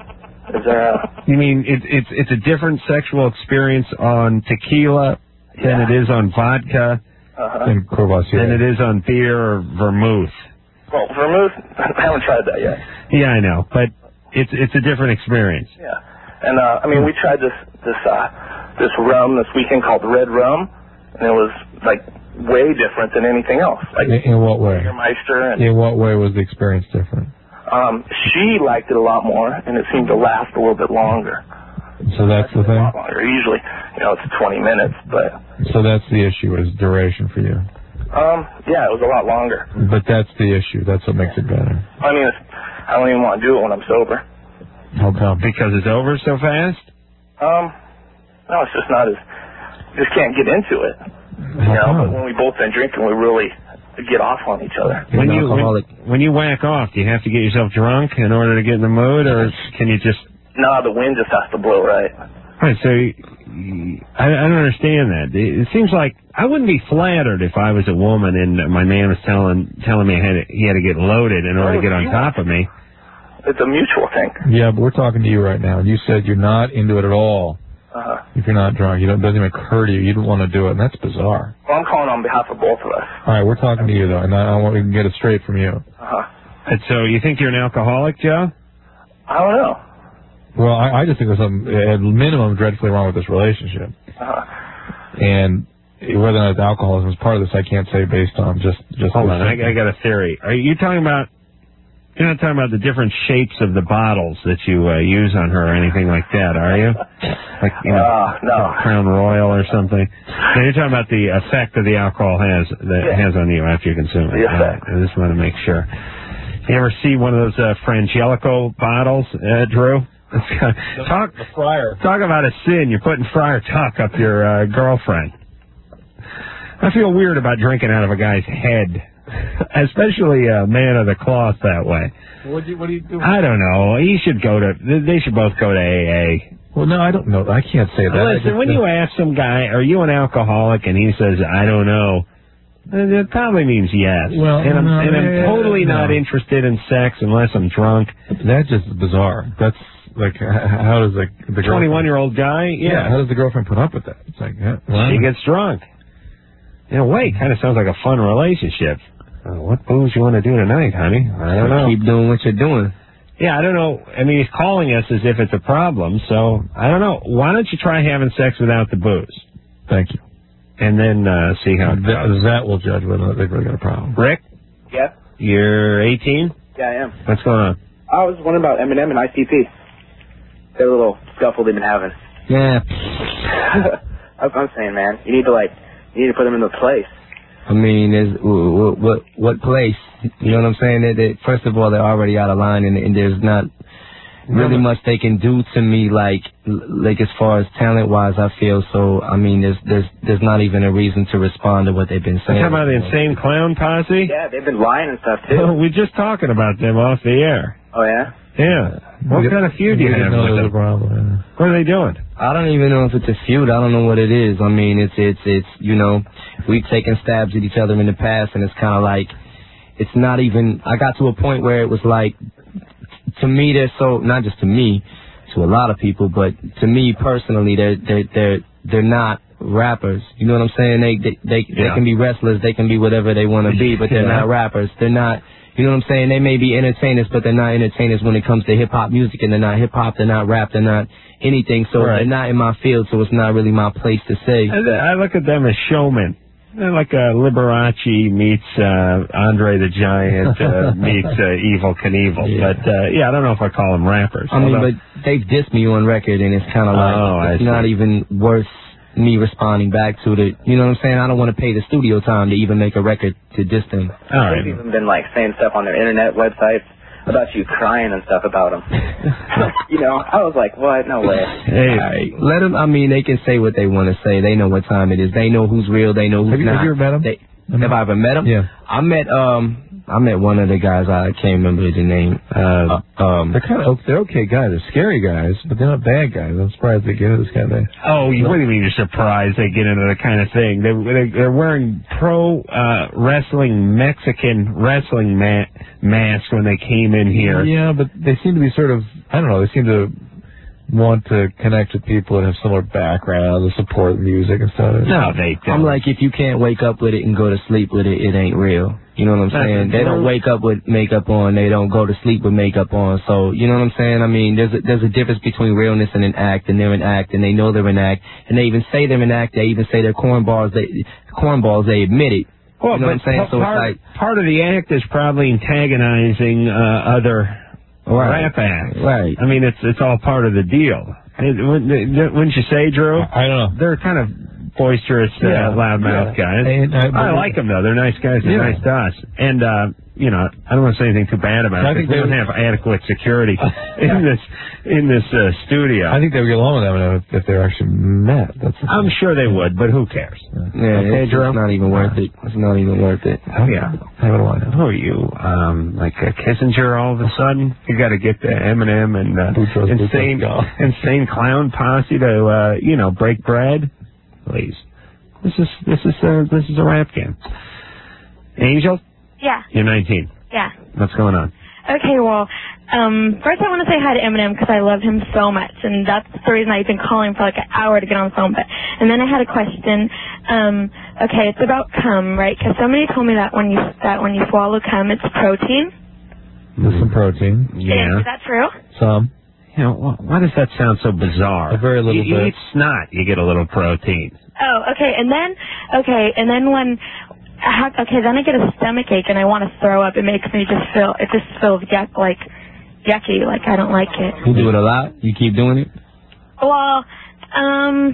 Speaker 12: Is there a...
Speaker 1: You mean it, it's it's a different sexual experience on tequila
Speaker 12: yeah.
Speaker 1: than it is on vodka
Speaker 12: uh-huh.
Speaker 2: than,
Speaker 1: than it is on beer or vermouth?
Speaker 12: Well, vermouth, I haven't tried that yet.
Speaker 1: Yeah, I know, but it's it's a different experience.
Speaker 12: Yeah, and uh, I mean, we tried this this uh, this rum this weekend called Red Rum, and it was like way different than anything else. Like
Speaker 2: in, in what way?
Speaker 12: Jägermeister and
Speaker 2: in what way was the experience different?
Speaker 12: Um, she liked it a lot more, and it seemed to last a little bit longer.
Speaker 2: So that's the thing.
Speaker 12: A lot longer. Usually, you know, it's twenty minutes, but.
Speaker 2: So that's the issue is duration for you.
Speaker 12: Um, yeah, it was a lot longer.
Speaker 2: But that's the issue. That's what makes it better.
Speaker 12: I mean, it's, I don't even want to do it when I'm sober.
Speaker 2: How come?
Speaker 1: Because it's over so fast?
Speaker 12: Um, no, it's just not as, just can't get into it.
Speaker 2: How
Speaker 12: you know,
Speaker 2: come?
Speaker 12: but when we both been drinking, we really get off on each other.
Speaker 1: When you when, when you whack off, do you have to get yourself drunk in order to get in the mood, or can you just...
Speaker 12: No, the wind just has to blow right.
Speaker 1: Right, so I, I don't understand that. It, it seems like I wouldn't be flattered if I was a woman and my man was telling telling me I had to, he had to get loaded in order
Speaker 12: oh,
Speaker 1: to get on top of me.
Speaker 12: It's a mutual thing.
Speaker 2: Yeah, but we're talking to you right now. You said you're not into it at all.
Speaker 12: Uh-huh.
Speaker 2: If you're not drunk, you don't, it doesn't even occur to you. You don't want to do it, and that's bizarre.
Speaker 12: Well, I'm calling on behalf of both of us.
Speaker 2: All right, we're talking to you, though, and I, I want to get it straight from you.
Speaker 12: Uh-huh.
Speaker 1: And so you think you're an alcoholic, Joe?
Speaker 12: I don't know.
Speaker 2: Well, I, I just think there's something, at minimum, dreadfully wrong with this relationship.
Speaker 12: Uh-huh.
Speaker 2: And whether or not alcoholism is part of this, I can't say based on just... just
Speaker 1: Hold on, I, I got a theory. Are you talking about... You're not talking about the different shapes of the bottles that you uh, use on her or anything like that, are you? Like, you know,
Speaker 12: uh, no.
Speaker 1: Crown Royal or something? No, you're talking about the effect that the alcohol has that
Speaker 12: yeah.
Speaker 1: has on you after you consume it.
Speaker 12: The effect.
Speaker 1: Uh, I just want to make sure. You ever see one of those uh, Frangelico bottles, uh, Drew? talk,
Speaker 2: the fryer.
Speaker 1: Talk about a sin. You're putting Friar Tuck up your uh, girlfriend. I feel weird about drinking out of a guy's head. Especially a man of the cloth that way.
Speaker 2: What do you, what do you do?
Speaker 1: I don't know. He should go to, they should both go to A A.
Speaker 2: Well, no, I don't know. I can't say that.
Speaker 1: Listen, when you ask some guy, are you an alcoholic, and he says, I don't know, it probably means yes.
Speaker 2: Well,
Speaker 1: and I'm,
Speaker 2: no,
Speaker 1: and I'm
Speaker 2: yeah,
Speaker 1: totally
Speaker 2: no.
Speaker 1: not interested in sex unless I'm drunk.
Speaker 2: That's just bizarre. That's like, how does the, the
Speaker 1: twenty-one-year-old guy? Yeah.
Speaker 2: yeah. How does the girlfriend put up with that? It's like, yeah, well,
Speaker 1: she gets drunk. In a way, kind of sounds like a fun relationship. Uh, what booze you want to do tonight, honey? I don't know.
Speaker 4: Keep doing what you're doing.
Speaker 1: Yeah, I don't know. I mean, he's calling us as if it's a problem, so I don't know. Why don't you try having sex without the booze?
Speaker 2: Thank you.
Speaker 1: And then uh, see how it
Speaker 2: that,
Speaker 1: goes.
Speaker 2: That will judge whether or not they've really got a problem.
Speaker 1: Rick?
Speaker 13: Yeah?
Speaker 1: You're eighteen?
Speaker 13: Yeah, I am.
Speaker 1: What's going on?
Speaker 13: I was wondering about Eminem and I C P. Their little scuffle they've been having.
Speaker 4: Yeah.
Speaker 13: That's what I'm saying, man. You need to, like, you need to put them into place.
Speaker 4: I mean, is what, what what place? You know what I'm saying? That, that first of all, they're already out of line, and, and there's not really much they can do to me, like like as far as talent wise. I feel so. I mean, there's there's there's not even a reason to respond to what they've been saying.
Speaker 1: Talking about the Insane Clown Posse?
Speaker 13: Yeah, they've been lying and stuff too.
Speaker 1: Oh, we're just talking about them off the air.
Speaker 13: Oh yeah.
Speaker 1: Yeah. What
Speaker 2: We
Speaker 1: kind of feud do you
Speaker 2: we
Speaker 1: have
Speaker 2: didn't know
Speaker 1: with
Speaker 2: there
Speaker 1: them?
Speaker 2: was a problem.
Speaker 1: What are they doing?
Speaker 4: I don't even know if it's a feud. I don't know what it is. I mean, it's it's it's you know, we've taken stabs at each other in the past, and it's kind of like it's not even. I got to a point where it was like, to me, they're so not just to me, to a lot of people, but to me personally, they're they're they're they're not rappers. You know what I'm saying? They they they,
Speaker 1: Yeah.
Speaker 4: they can be wrestlers. They can be whatever they want to be, but they're
Speaker 1: Yeah.
Speaker 4: not rappers. They're not. You know what I'm saying? They may be entertainers, but they're not entertainers when it comes to hip-hop music, and they're not hip-hop, they're not rap, they're not anything, so
Speaker 1: Right.
Speaker 4: they're not in my field, so it's not really my place to say.
Speaker 1: I, I look at them as showmen. They're like uh, Liberace meets uh, Andre the Giant uh, meets uh, Evil Knievel.
Speaker 4: Yeah.
Speaker 1: But, uh, yeah, I don't know if I call them rappers.
Speaker 4: I mean,
Speaker 1: Although-
Speaker 4: but they've dissed me on record, and it's kind of like,
Speaker 1: Oh, I
Speaker 4: it's
Speaker 1: see.
Speaker 4: not even worth me responding back to the, you know what I'm saying? I don't want to pay the studio time to even make a record to diss them.
Speaker 1: All right.
Speaker 13: They've even been like saying stuff on their internet websites about you crying and stuff about them. You know, I was like, what? No way.
Speaker 1: Hey,
Speaker 4: Alright, let them, I mean, they can say what they want to say. They know what time it is. They know who's real. They know who's
Speaker 2: Have you,
Speaker 4: not.
Speaker 2: have you ever met him?
Speaker 4: They, have I ever met them?
Speaker 2: Yeah.
Speaker 4: I met, um, I met one of the guys, I can't remember the name. Uh, um,
Speaker 2: They're kind of they're okay guys. They're scary guys, but they're not bad guys. I'm surprised they get into this kind of thing.
Speaker 1: Oh, you, what do you mean you're surprised they get into the kind of thing? They, they, they're wearing pro uh, wrestling, Mexican wrestling ma- masks when they came in here.
Speaker 2: Yeah, but they seem to be sort of, I don't know, they seem to want to connect with people that have similar backgrounds, support music and stuff.
Speaker 1: No, they don't.
Speaker 4: I'm like, if you can't wake up with it and go to sleep with it, it ain't real. You know what I'm
Speaker 1: That's
Speaker 4: saying? They don't
Speaker 1: true.
Speaker 4: wake up with makeup on. They don't go to sleep with makeup on. So, you know what I'm saying? I mean, there's a, there's a difference between realness and an act, and they're an act, and they know they're an act, and they even say they're an act. They even say they're cornballs. They cornballs. They admit it.
Speaker 1: Well,
Speaker 4: you know what I'm
Speaker 1: but
Speaker 4: saying? So
Speaker 1: part,
Speaker 4: it's like,
Speaker 1: part of the act is probably antagonizing uh, other
Speaker 4: Right.
Speaker 1: rap acts.
Speaker 4: Right.
Speaker 1: I mean, it's it's all part of the deal. It, wouldn't, wouldn't you say, Drew?
Speaker 2: I don't know.
Speaker 1: They're kind of boisterous, uh,
Speaker 2: Yeah,
Speaker 1: loudmouth
Speaker 2: yeah.
Speaker 1: guys.
Speaker 2: And I-
Speaker 1: I like them though. They're nice guys. They're
Speaker 2: Yeah.
Speaker 1: nice to us. And uh, you know, I don't want to say anything too bad about
Speaker 2: I
Speaker 1: it.
Speaker 2: think
Speaker 1: Because we
Speaker 2: they
Speaker 1: don't
Speaker 2: would-
Speaker 1: have adequate security in this in this uh, studio.
Speaker 2: I think they would get along with them if, if they're actually met. That's the
Speaker 1: I'm sure they would, but who cares?
Speaker 4: yeah,
Speaker 1: Okay,
Speaker 4: it's,
Speaker 1: Drew?
Speaker 4: it's not even worth it. It's not even worth it.
Speaker 1: Oh yeah.
Speaker 2: Hey, what do I know?
Speaker 1: Who are you? Um, like uh, Kissinger? All of a sudden, you got to get the Eminem and uh,
Speaker 2: Boutros
Speaker 1: insane,
Speaker 2: Boutros.
Speaker 1: insane clown posse to uh, you know break bread. Please, this is this is uh, this is a rap game. Angel,
Speaker 14: Yeah,
Speaker 1: you're nineteen.
Speaker 14: yeah.
Speaker 1: What's going on?
Speaker 14: Okay, well, um, first I want to say hi to Eminem because I love him so much, and that's the reason I've been calling for like an hour to get on the phone. But and then I had a question. Um, okay, it's about cum, right? Because somebody told me that when you that when you swallow cum, it's protein.
Speaker 2: There's some protein.
Speaker 1: Yeah.
Speaker 14: Is that true?
Speaker 2: Some.
Speaker 1: You know, wh- why does that sound so bizarre?
Speaker 2: A very little
Speaker 1: you, you
Speaker 2: bit.
Speaker 1: eat snot, you get a little protein.
Speaker 14: Oh, okay. And then, okay, and then when, I have, okay, then I get a stomach ache and I want to throw up. It makes me just feel, it just feels yuck, like yucky, like I don't like it.
Speaker 4: You do it a lot? You keep doing it?
Speaker 14: Well, um,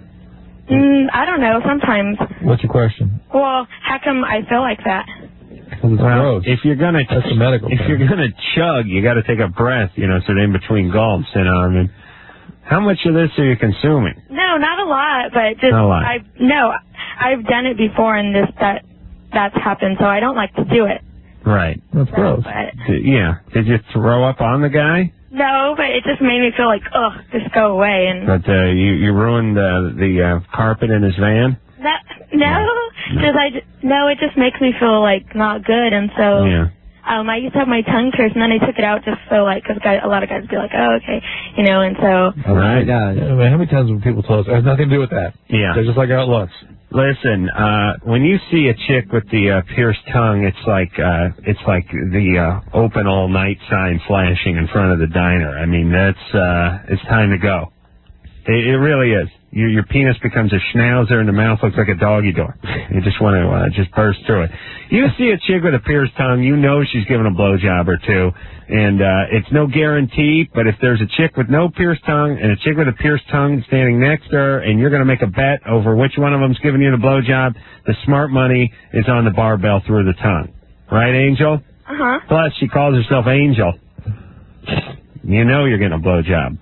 Speaker 14: mm, I don't know. Sometimes.
Speaker 2: What's your question?
Speaker 14: Well, how come I feel like that?
Speaker 2: Because it's
Speaker 1: Well,
Speaker 2: gross.
Speaker 1: if you're gonna
Speaker 2: That's a medical
Speaker 1: if
Speaker 2: term.
Speaker 1: you're gonna chug, you got to take a breath, you know, so in between gulps. You know, I mean, how much of this are you consuming?
Speaker 14: No, not a lot, but just
Speaker 1: Not a lot.
Speaker 14: I no, I've done it before, and this that that's happened, so I don't like to do it.
Speaker 1: Right.
Speaker 2: That's gross.
Speaker 14: But
Speaker 1: D- Yeah. Did you throw up on the guy?
Speaker 14: no, but it just made me feel like ugh, just go away and.
Speaker 1: But uh, you you ruined uh, the uh, carpet in his van.
Speaker 14: That, no, because I j- no, it just makes me feel like not good, and so
Speaker 1: Yeah.
Speaker 14: um, I used to have my tongue pierced, and then I took it out just so like because a lot of guys would be like, oh okay, you know, and so
Speaker 1: All right.
Speaker 4: Guys.
Speaker 2: Yeah, man, how many times have people told us it has nothing to do with that?
Speaker 1: Yeah.
Speaker 2: They're just like how it looks.
Speaker 1: Listen, uh, when you see a chick with the uh, pierced tongue, it's like uh, it's like the uh, open all night sign flashing in front of the diner. I mean, that's uh, it's time to go. It, it really is. Your, your penis becomes a schnauzer and the mouth looks like a doggy door. You just want to uh, just burst through it. You see a chick with a pierced tongue, you know she's giving a blowjob or two. And uh, it's no guarantee, but if there's a chick with no pierced tongue and a chick with a pierced tongue standing next to her and you're going to make a bet over which one of them's giving you the blowjob, the smart money is on the barbell through the tongue. Right, Angel?
Speaker 14: uh huh.
Speaker 1: Plus, she calls herself Angel. You know you're getting a blowjob.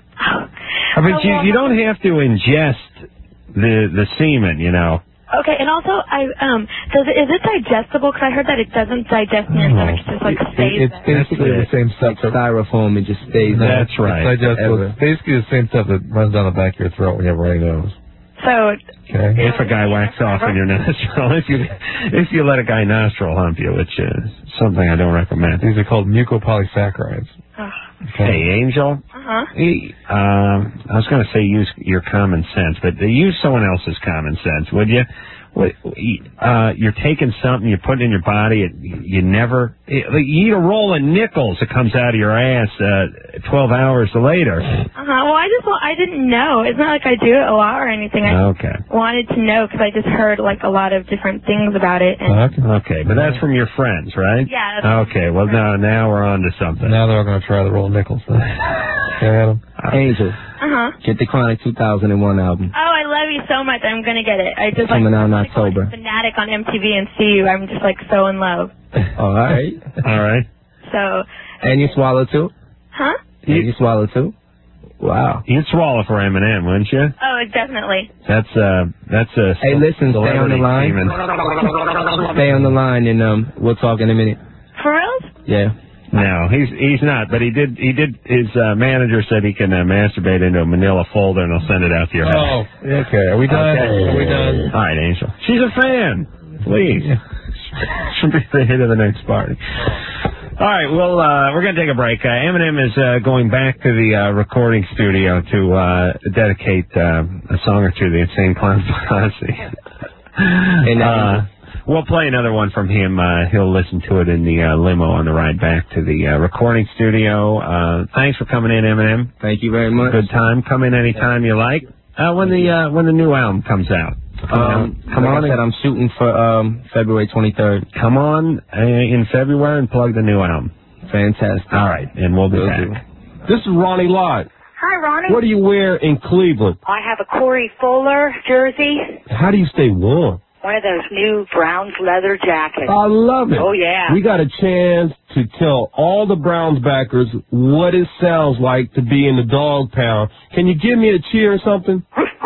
Speaker 1: I mean, you, you don't have to ingest the the semen, you know.
Speaker 14: Okay, and also, I um, does it, is it digestible? Because I heard that it doesn't digest in your stomach; it just like stays.
Speaker 2: It's basically the same stuff.
Speaker 4: It's styrofoam. It just stays.
Speaker 1: That's right.
Speaker 2: It's digestible. It's basically the same stuff that runs down the back of your throat when you have runny nose.
Speaker 14: So.
Speaker 1: Okay. If a guy whacks off in your nostril, if you if you let a guy nostril hump you, which is something I don't recommend.
Speaker 2: These are called mucopolysaccharides.
Speaker 14: Oh.
Speaker 1: Okay. Hey, Angel.
Speaker 14: Uh-huh.
Speaker 1: He, um, I was going to say use your common sense, but use someone else's common sense, would you? What, uh, you're taking something, you put it in your body, it, you never, it, you eat a roll of nickels that comes out of your ass uh, twelve hours later.
Speaker 14: Uh-huh. Well, I just, well, I didn't know. It's not like I do it a lot or anything. I
Speaker 1: okay.
Speaker 14: wanted to know because I just heard like a lot of different things about it. And
Speaker 1: okay. okay, but that's from your friends, right?
Speaker 14: Yeah. That's
Speaker 1: okay, well, now, now we're on to something.
Speaker 2: Now they're going to try the roll of nickels. Okay, Adam.
Speaker 4: Angel.
Speaker 14: Uh-huh.
Speaker 4: Get the Chronic two thousand one album.
Speaker 14: Oh, I love you so much. I'm going to get it. I just like
Speaker 4: coming out in
Speaker 14: like,
Speaker 4: October.
Speaker 14: Like, fanatic on M T V and see you. I'm just like so in love.
Speaker 4: All right.
Speaker 1: All right.
Speaker 14: So.
Speaker 4: And you swallow too?
Speaker 14: Huh?
Speaker 4: And you swallow too? Wow.
Speaker 1: You'd swallow for Eminem, wouldn't you?
Speaker 14: Oh, definitely.
Speaker 1: That's uh, that's a.
Speaker 4: Hey, listen, stay on the line. Stay on the line, and um, we'll talk in a minute.
Speaker 14: For real?
Speaker 4: Yeah.
Speaker 1: No, he's he's not. But he did he did. His uh, manager said he can uh, masturbate into a Manila folder and he'll send it out to your house.
Speaker 2: Oh, okay. Are we done?
Speaker 1: Okay.
Speaker 2: Are we done?
Speaker 1: All right, Angel. She's a fan. Please. She'll be the hit of the next party. All right, well, uh, we're going to take a break. Uh, Eminem is uh, going back to the uh, recording studio to uh, dedicate uh, a song or two to the Insane Clown Posse. and uh, we'll play another one from him. Uh, he'll listen to it in the uh, limo on the ride back to the uh, recording studio. Uh, thanks for coming in, Eminem.
Speaker 4: Thank you very much.
Speaker 1: Good time. Come in anytime you like. Uh, when the uh, when the new album comes out.
Speaker 4: Um, come
Speaker 1: like
Speaker 4: on! I said I'm shooting for um, February twenty-third.
Speaker 1: Come on uh, in February and plug the new album.
Speaker 4: Fantastic.
Speaker 1: All right, and we'll be
Speaker 4: Will
Speaker 1: back.
Speaker 4: do.
Speaker 15: This is Ronnie Lott.
Speaker 16: Hi, Ronnie.
Speaker 15: What do you wear in Cleveland?
Speaker 16: I have a Corey Fuller jersey.
Speaker 15: How do you stay warm?
Speaker 16: One of those new Browns leather jackets.
Speaker 15: I love it.
Speaker 16: Oh, yeah.
Speaker 15: We got a chance to tell all the Browns backers what it sounds like to be in the dog pound. Can you give me a cheer or something?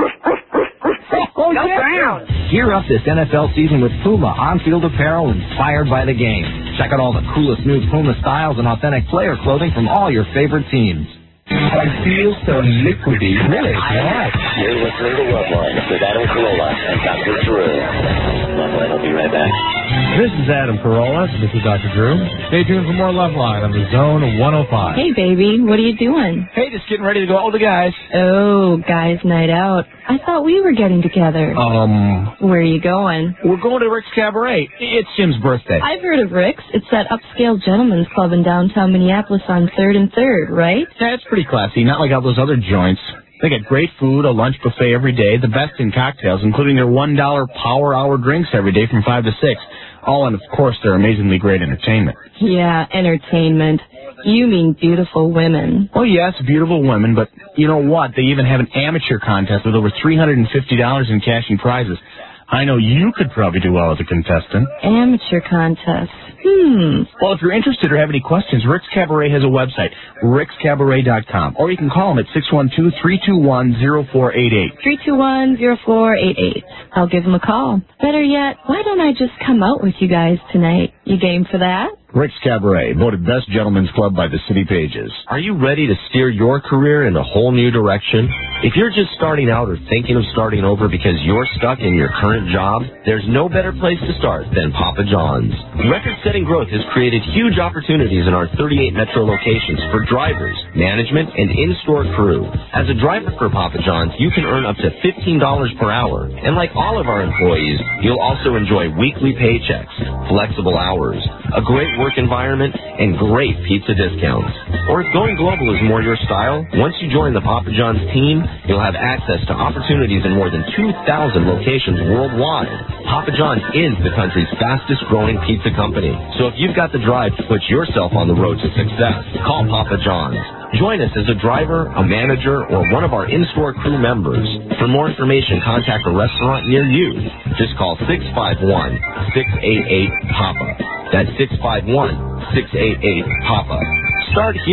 Speaker 16: Oh, Go yeah. Browns.
Speaker 17: Gear up this N F L season with Puma on-field apparel inspired by the game. Check out all the coolest new Puma styles and authentic player clothing from all your favorite teams.
Speaker 15: I feel so liquidy. Really?
Speaker 5: Yeah. You're listening to Loveline with Adam Carolla and Doctor Drew. Loveline, I'll be right back.
Speaker 1: This is Adam Carolla.
Speaker 2: This is Doctor Drew. Stay tuned for more Loveline on the Zone one oh five.
Speaker 18: Hey, baby. What are you doing?
Speaker 17: Hey, just getting ready to go out with the guys.
Speaker 18: Oh, guys' night out. I thought we were getting together.
Speaker 17: Um,
Speaker 18: Where are you going?
Speaker 17: We're going to Rick's Cabaret. It's Jim's birthday.
Speaker 18: I've heard of Rick's. It's that upscale gentleman's club in downtown Minneapolis on third and third, right?
Speaker 17: Yeah, it's pretty classy, not like all those other joints. They get great food, a lunch buffet every day, the best in cocktails, including their one dollar power hour drinks every day from five to six. All and, of course, their amazingly great entertainment.
Speaker 18: Yeah, entertainment. You mean beautiful women.
Speaker 17: Oh, yes, beautiful women, but you know what? They even have an amateur contest with over three hundred fifty dollars in cash and prizes. I know you could probably do well as a contestant.
Speaker 18: Amateur contest. Hmm.
Speaker 17: Well, if you're interested or have any questions, Rick's Cabaret has a website, ricks cabaret dot com, or you can call them at six one two, three two one, zero four eight eight.
Speaker 18: three two one, zero four eight eight. I'll give them a call. Better yet, why don't I just come out with you guys tonight? You game for that?
Speaker 19: Rick's Cabaret, voted Best Gentlemen's Club by the City Pages.
Speaker 7: Are you ready to steer your career in a whole new direction? If you're just starting out or thinking of starting over because you're stuck in your current job, there's no better place to start than Papa John's. Record-setting growth has created huge opportunities in our thirty-eight metro locations for drivers, management, and in-store crew. As a driver for Papa John's, you can earn up to fifteen dollars per hour. And like all of our employees, you'll also enjoy weekly paychecks, flexible hours, a great work environment, and great pizza discounts. Or if going global is more your style, once you join the Papa John's team, you'll have access to opportunities in more than two thousand locations worldwide. Papa John's is the country's fastest growing pizza company. So if you've got the drive to put yourself on the road to success, call Papa John's. Join us as a driver, a manager, or one of our in-store crew members. For more information, contact a restaurant near you. Just call six five one, six eight eight, P A P A. That's six five one, six eight eight, P A P A. Start here.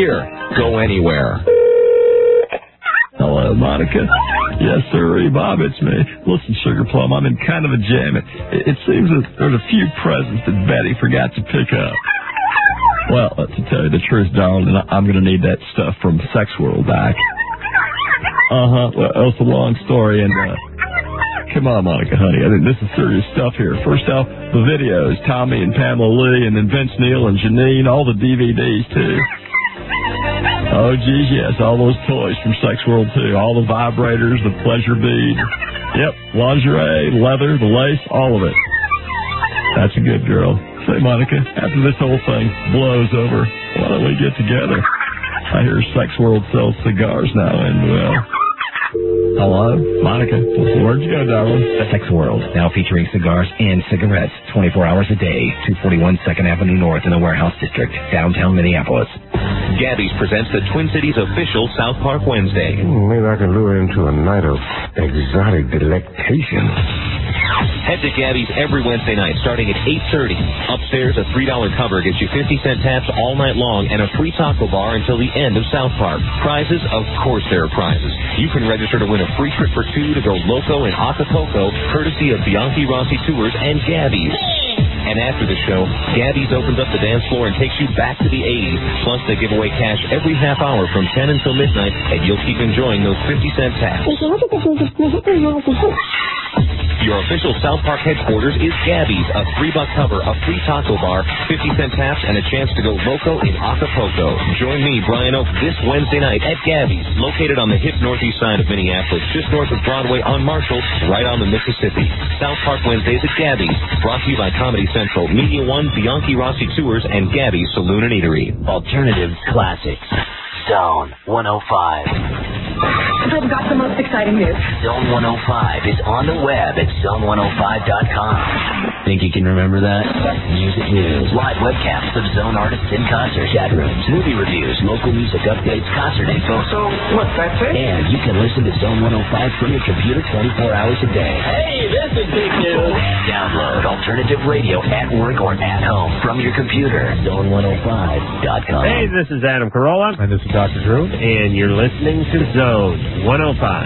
Speaker 7: go anywhere.
Speaker 20: Hello, Monica. Yes, sir, Bob, it's me. Listen, Sugar Plum, I'm in kind of a jam. It, it seems that there's a few presents that Betty forgot to pick up. Well, uh, to tell you the truth, darling, I'm going to need that stuff from Sex World back. Uh-huh. Well, it's a long story, and, uh, come on, Monica, honey. I think this is serious stuff here. First off, the videos, Tommy and Pamela Lee, and then Vince Neil and Janine, all the D V Ds, too. Oh, geez, yes, all those toys from Sex World, too. All the vibrators, the pleasure bead. Yep, lingerie, leather, the lace, all of it. That's a good girl. Say, Monica, after this whole thing blows over, why don't we get together? I hear Sex World sells cigars now, and, well... Hello, Monica. Where'd you go, darling?
Speaker 21: The Sex World, now featuring cigars and cigarettes, twenty-four hours a day, two forty-one second Avenue North in the Warehouse District, downtown Minneapolis.
Speaker 7: Gabby's presents the Twin Cities official South Park Wednesday.
Speaker 9: Hmm, maybe I can lure into a night of exotic delectation.
Speaker 7: Head to Gabby's every Wednesday night starting at eight thirty. Upstairs, a three dollar cover gets you fifty cent taps all night long and a free taco bar until the end of South Park. Prizes? Of course there are prizes. You can register to win a free trip for two to go loco in Acapulco, courtesy of Bianchi Rossi Tours and Gabby's. And after the show, Gabby's opens up the dance floor and takes you back to the eighties. Plus, they give away cash every half hour from ten until midnight, and you'll keep enjoying those fifty cent taps. Your official South Park headquarters is Gabby's, a three buck cover, a free taco bar, fifty cent taps, and a chance to go loco in Acapulco. Join me, Brian Oak, this Wednesday night at Gabby's, located on the hip northeast side of Minneapolis, just north of Broadway on Marshall, right on the Mississippi. South Park Wednesdays at Gabby's, brought to you by Comedy Central, Media One, Bianchi Rossi Tours, and Gabby's Saloon and Eatery.
Speaker 5: Alternative Classics. Zone one oh five.
Speaker 22: I've got the most exciting news.
Speaker 5: Zone one oh five is on the web at zone one oh five dot com.
Speaker 4: Think you can remember that?
Speaker 5: Music news, live webcasts of Zone artists in concert, chat rooms, movie reviews, local music updates, concert info.
Speaker 22: So, what's that say?
Speaker 5: And you can listen to Zone one oh five from your computer twenty-four hours a day.
Speaker 22: Hey, this is big news.
Speaker 5: Download alternative radio at work or at home from your computer. zone one oh five dot com.
Speaker 1: Hey, this is Adam Carolla.
Speaker 2: And this is Doctor Drew.
Speaker 1: And you're listening to Zone one oh five.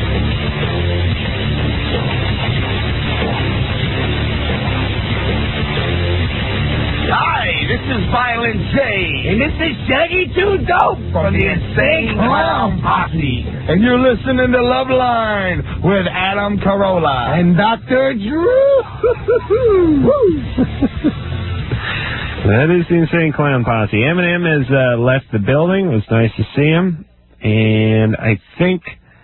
Speaker 22: Hi, this is Violent J. And this is Shaggy Two Dope from the Insane Clown Posse.
Speaker 15: And you're listening to Love Line with Adam Carolla and Doctor Drew.
Speaker 1: That is the Insane Clown Posse. Eminem has uh, left the building. It was nice to see him. And I think...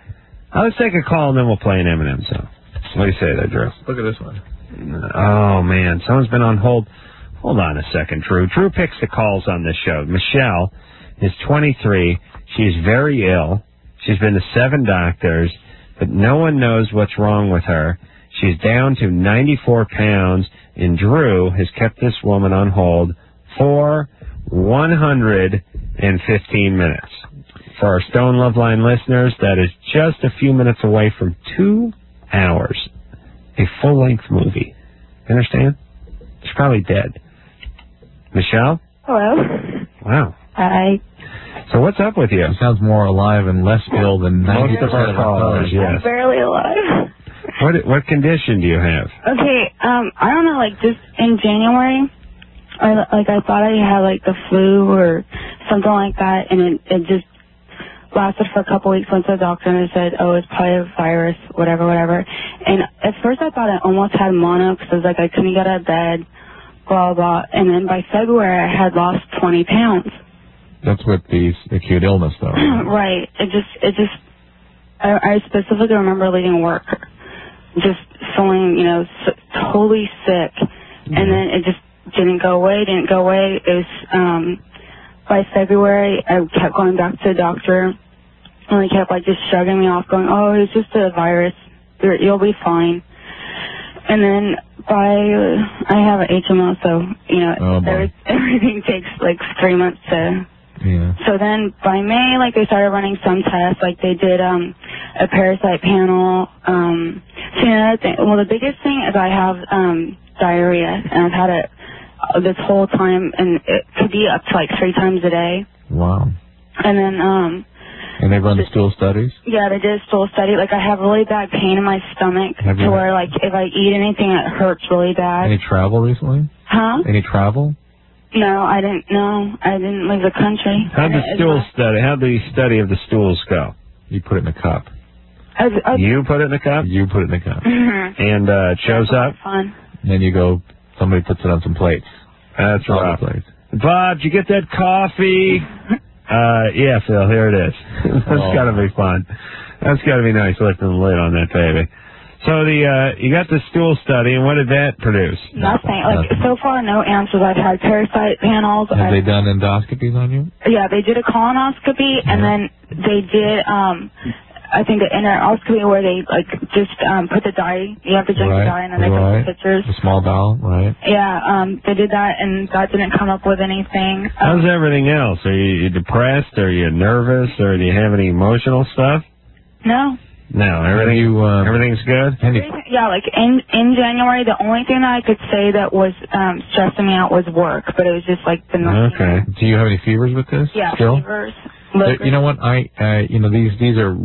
Speaker 1: Uh, let's take a call and then we'll play an Eminem song. What do you say there, Drew?
Speaker 2: Look at this one.
Speaker 1: Oh, man. Someone's been on hold. Hold on a second, Drew. Drew picks the calls on this show. Michelle is twenty-three. She's very ill. She's been to seven doctors, but no one knows what's wrong with her. She's down to ninety-four pounds, and Drew has kept this woman on hold for one hundred fifteen minutes. For our Stone Love Line listeners, that is just a few minutes away from two hours. A full-length movie. You understand? She's probably dead. Michelle?
Speaker 3: Hello.
Speaker 1: Wow.
Speaker 3: Hi.
Speaker 1: So what's up with you?
Speaker 2: She sounds more alive and less ill than ninety percent
Speaker 1: Most of our callers, yes.
Speaker 3: I'm barely alive.
Speaker 1: What what condition do you have?
Speaker 3: Okay, um, I don't know, like, just in January, I, like, I thought I had, like, the flu or something like that, and it, it just lasted for a couple weeks. Went to the doctor, and I said, oh, it's probably a virus, whatever, whatever. And at first I thought I almost had mono, because I was like, I couldn't get out of bed, blah, blah. And then by February, I had lost twenty pounds.
Speaker 2: That's with the acute illness, though. Right?
Speaker 3: Right. It just, it just, I, I specifically remember leaving work, just feeling, you know, s- totally sick. Mm-hmm. And then it just didn't go away, didn't go away. It was, um, by February, I kept going back to the doctor, and they kept, like, just shrugging me off, going, oh, it's just a virus. You're, you'll be fine. And then by, I have an H M O, so, you know,
Speaker 2: oh,
Speaker 3: every, everything takes, like, three months to...
Speaker 2: Yeah.
Speaker 3: So then by May, like, they started running some tests. Like, they did um, a parasite panel. Um, so, you know, another thing, well, the biggest thing is I have um, diarrhea, and I've had it this whole time, and it could be up to, like, three times a day.
Speaker 2: Wow.
Speaker 6: And then, um,
Speaker 2: And they run the stool studies?
Speaker 6: yeah, they did a stool study. Like, I have really bad pain in my stomach
Speaker 2: Have
Speaker 6: to
Speaker 2: you-
Speaker 6: where, like, if I eat anything, it hurts really bad.
Speaker 2: Any travel recently?
Speaker 6: Huh?
Speaker 2: Any travel?
Speaker 6: No, I didn't. No, I didn't leave the country.
Speaker 1: How'd the
Speaker 6: It's
Speaker 1: stool
Speaker 6: my-
Speaker 1: study, how'd the study of the stools go?
Speaker 2: You put it in a cup.
Speaker 6: I, I,
Speaker 1: You put it in a cup?
Speaker 2: You put it in a cup.
Speaker 6: Mhm.
Speaker 1: And uh, it shows up?
Speaker 6: Fun.
Speaker 2: And then you go, somebody puts it on some plates.
Speaker 1: That's
Speaker 2: On
Speaker 1: right.
Speaker 2: the plates.
Speaker 1: Bob, did you get that coffee? uh, yeah, Phil, here it is. That's
Speaker 2: Oh.
Speaker 1: got to be fun. That's got to be nice lifting the lid on that baby. So the uh, you got the stool study, and what did that produce?
Speaker 6: Nothing. Like, so far, no answers. I've had parasite panels.
Speaker 2: Have
Speaker 6: I've,
Speaker 2: they done endoscopies on you?
Speaker 6: yeah, they did a colonoscopy, and then they did, um, I think, an enteroscopy where they, like, just um, put the dye. You have to drink
Speaker 2: Right,
Speaker 6: the dye, and then they
Speaker 2: right.
Speaker 6: take the pictures.
Speaker 2: The small bowel, right?
Speaker 6: Yeah, um, they did that, and that didn't come up with anything. Um,
Speaker 1: How's everything else? Are you, you depressed? Are you nervous? Or do you have any emotional stuff?
Speaker 6: no.
Speaker 1: No, everything,
Speaker 2: you, um,
Speaker 1: everything's good?
Speaker 6: Yeah, like in in January, the only thing that I could say that was um, stressing me out was work, but it was just like the
Speaker 2: Okay. Do you have any fevers with this?
Speaker 6: yeah
Speaker 2: still?
Speaker 6: fevers.
Speaker 2: There- You know what? I, uh, you know, these these are.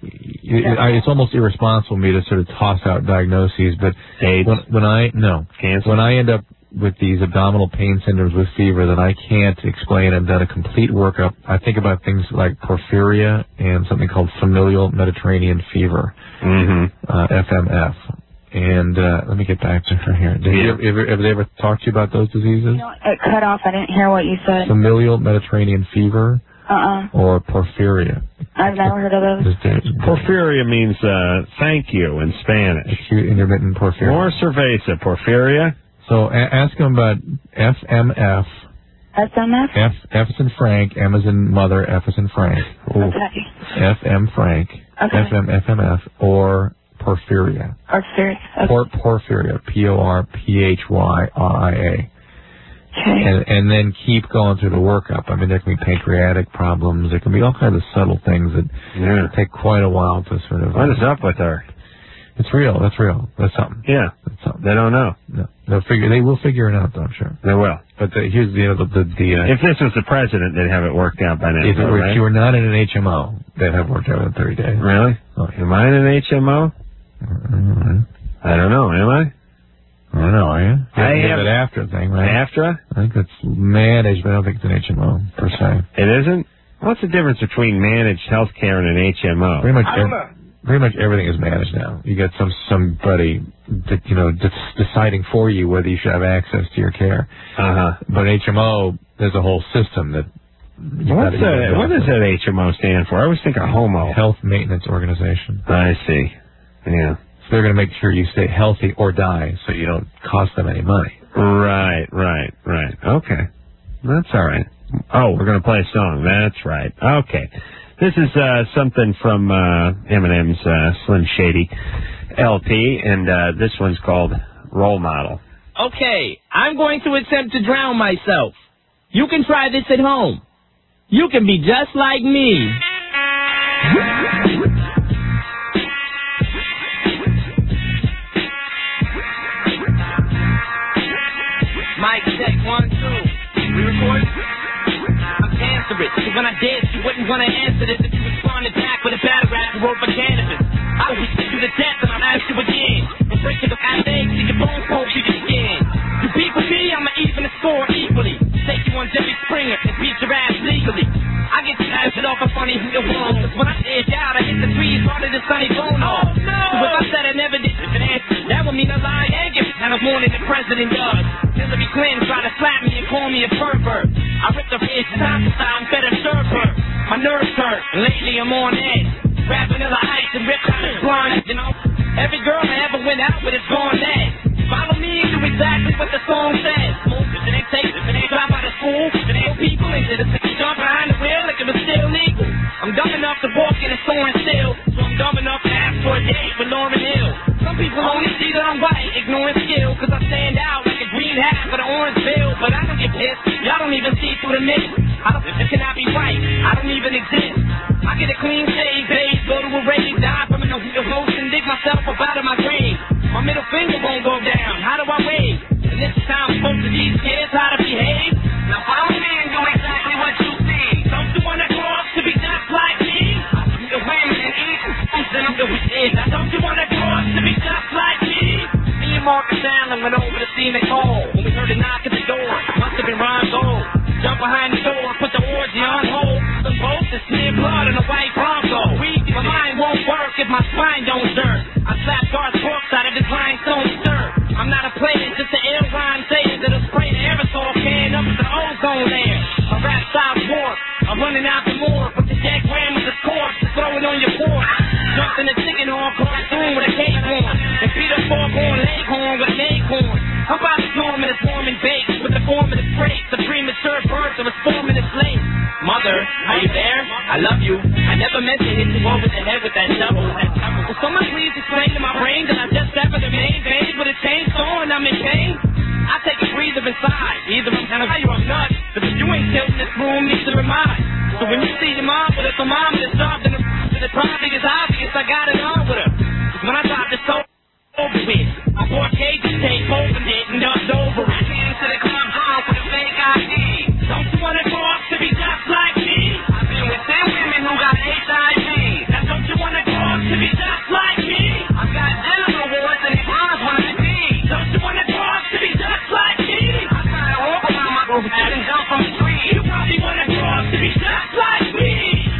Speaker 2: I, it's almost irresponsible of me to sort of toss out diagnoses, but when when I no
Speaker 1: Cancer?
Speaker 2: when I end up with these abdominal pain syndromes with fever that I can't explain, I've done a complete workup. I think about things like porphyria and something called familial Mediterranean fever,
Speaker 1: mm-hmm.
Speaker 2: uh, F M F. And uh, let me get back to her here. Did
Speaker 1: Yeah.
Speaker 2: you ever, have they ever talked to you about those diseases?
Speaker 6: You know, it cut off. I didn't hear what you said.
Speaker 2: Familial Mediterranean fever
Speaker 6: Uh-uh.
Speaker 2: or porphyria.
Speaker 6: I've never heard of those.
Speaker 1: Porphyria means uh, thank you in Spanish.
Speaker 2: Acute intermittent porphyria.
Speaker 1: More cerveza. Porphyria?
Speaker 2: So a- ask him about F M F.
Speaker 6: S M F?
Speaker 2: F, F is in Frank, M is in mother, F is in Frank.
Speaker 6: Okay.
Speaker 2: F M Frank,
Speaker 6: Okay.
Speaker 2: F M F M F, or porphyria.
Speaker 6: Or serious. Okay.
Speaker 2: Por- porphyria, P O R P H Y R I A.
Speaker 6: Okay.
Speaker 2: And, and then keep going through the workup. I mean, there can be pancreatic problems. There can be all kinds of subtle things that
Speaker 1: Yeah.
Speaker 2: take quite a while to sort of...
Speaker 1: What is up with her?
Speaker 2: It's real. That's real. That's something.
Speaker 1: Yeah.
Speaker 2: That's something.
Speaker 1: They don't know.
Speaker 2: No, they'll figure. They will figure it out, though. I'm sure.
Speaker 1: They will.
Speaker 2: But the, here's the the the. the uh,
Speaker 1: If this was the president, they'd have it worked out by now.
Speaker 2: if, it
Speaker 1: though,
Speaker 2: were,
Speaker 1: right?
Speaker 2: if you were not in an H M O, they'd have worked out in thirty days.
Speaker 1: Really?
Speaker 2: Oh,
Speaker 1: Am I in an H M O?
Speaker 2: Mm-hmm.
Speaker 1: I don't know. Am I?
Speaker 2: I don't know. Are you? You
Speaker 1: I
Speaker 2: have
Speaker 1: have-
Speaker 2: an after thing, right?
Speaker 1: AFTRA?
Speaker 2: I think that's managed, but I don't think it's an H M O per se.
Speaker 1: It isn't? What's the difference between managed health care and an H M O?
Speaker 2: Pretty much.
Speaker 1: I don't
Speaker 2: ev-
Speaker 1: know.
Speaker 2: Pretty much everything is managed now. You got some somebody, that, you know, that's deciding for you whether you should have access to your care.
Speaker 1: Uh huh.
Speaker 2: But H M O, there's a whole system that. you
Speaker 1: What's
Speaker 2: gotta- you gotta
Speaker 1: that?
Speaker 2: go
Speaker 1: What does
Speaker 2: through.
Speaker 1: that H M O stand for? I always think of homo.
Speaker 2: Health Maintenance Organization.
Speaker 1: I see. Yeah.
Speaker 2: So they're going to make sure you stay healthy or die, so you don't cost them any money.
Speaker 1: Right, right, right. Okay. That's all right. Oh, we're going to play a song. That's right. Okay. This is uh, something from uh, Eminem's uh, Slim Shady L P, and uh, this one's called Role Model.
Speaker 8: Okay, I'm going to attempt to drown myself. You can try this at home. You can be just like me. Mic check, one, two. We record? I'm cancerous. So when I did, you wouldn't want to answer this if you responded back with a battle rap you wrote for cannabis. I would stick you to death and I'll ask you again. And break it up at legs to your bones, poke you your skin. You beat with me, I'ma even the score equally. Take you on Jerry Springer and beat your ass legally. I get you blasted off a funny who you want. Cause when I edge out, I hit the trees harder than Sonny Bono. Oh, no. So if I said I never did an answer, that would mean I lie and give kind of more than the president does. Hillary Clinton tried to slap me and call me a pervert. I ripped her face top to side and better serve her. My nerves hurt, and lately I'm on edge. Rap Vanilla Ice and rip out his blind, you know. Every girl I ever went out with is gone dead. Follow me and do exactly what the song says. Smoke if it ain't taste, if it ain't drop out of school, if it ain't people into the city, jump behind the wheel like it was still legal. I'm dumb enough to walk in a store and steal, so I'm dumb enough to ask for a date with Lauryn Hill. Some people only see that I'm white, ignoring skill, cause I stand out like a green hat with an orange bill. But I don't get pissed, y'all don't even see through the mist. I don't, it cannot be right, I don't even exist. I get a clean shave, bathe, go to a rave, die from an emotion, dig myself up out of my grave. My middle finger won't go down, how do I wave? And this is how I'm supposed to teach kids how to behave. Now follow me and do exactly what you see. Don't you wanna cross? work if my spine don't serve. I slap Garth Brooks out of his rhinestone stir. I'm not a player, just an ill rhyme saying that'll spray the aerosol can up to the ozone layer. A rap style war, I'm running out the more, but the deck ram with the corpse to throw it on your porch. Jumped in the chicken horn, cartoon with a cake horn, and beat a four-horn leg horn with a leg horn. I'm about to storm in this warm and baked with the form of the break, the premature birth of a four minutes late. Mother, are you there? I love you. I never meant to hit you over the head with that double. Will someone please explain to my brain that I just severed the main vein with a chainsaw and I'm in pain? I take a breather inside. Either I'm kind of high or I'm nuts. But if you ain't killed in this room, neither am I. So when you see your mom with a thermometer shoved in the to the probably is obvious I got it on with her. Cause when I dropped the soap over with, I bought cages tape, opened it, and dumped over it. Came to the club drunk with a fake I D. Don't you wanna grow up to be just like me? I've been with ten women who got H I V. Now don't you wanna grow up to be just like me? I've got dinner awards and honors when I be. Don't you wanna grow up to be just like me? I try to walk around my group and jump from a tree. You probably wanna grow up to be just like me.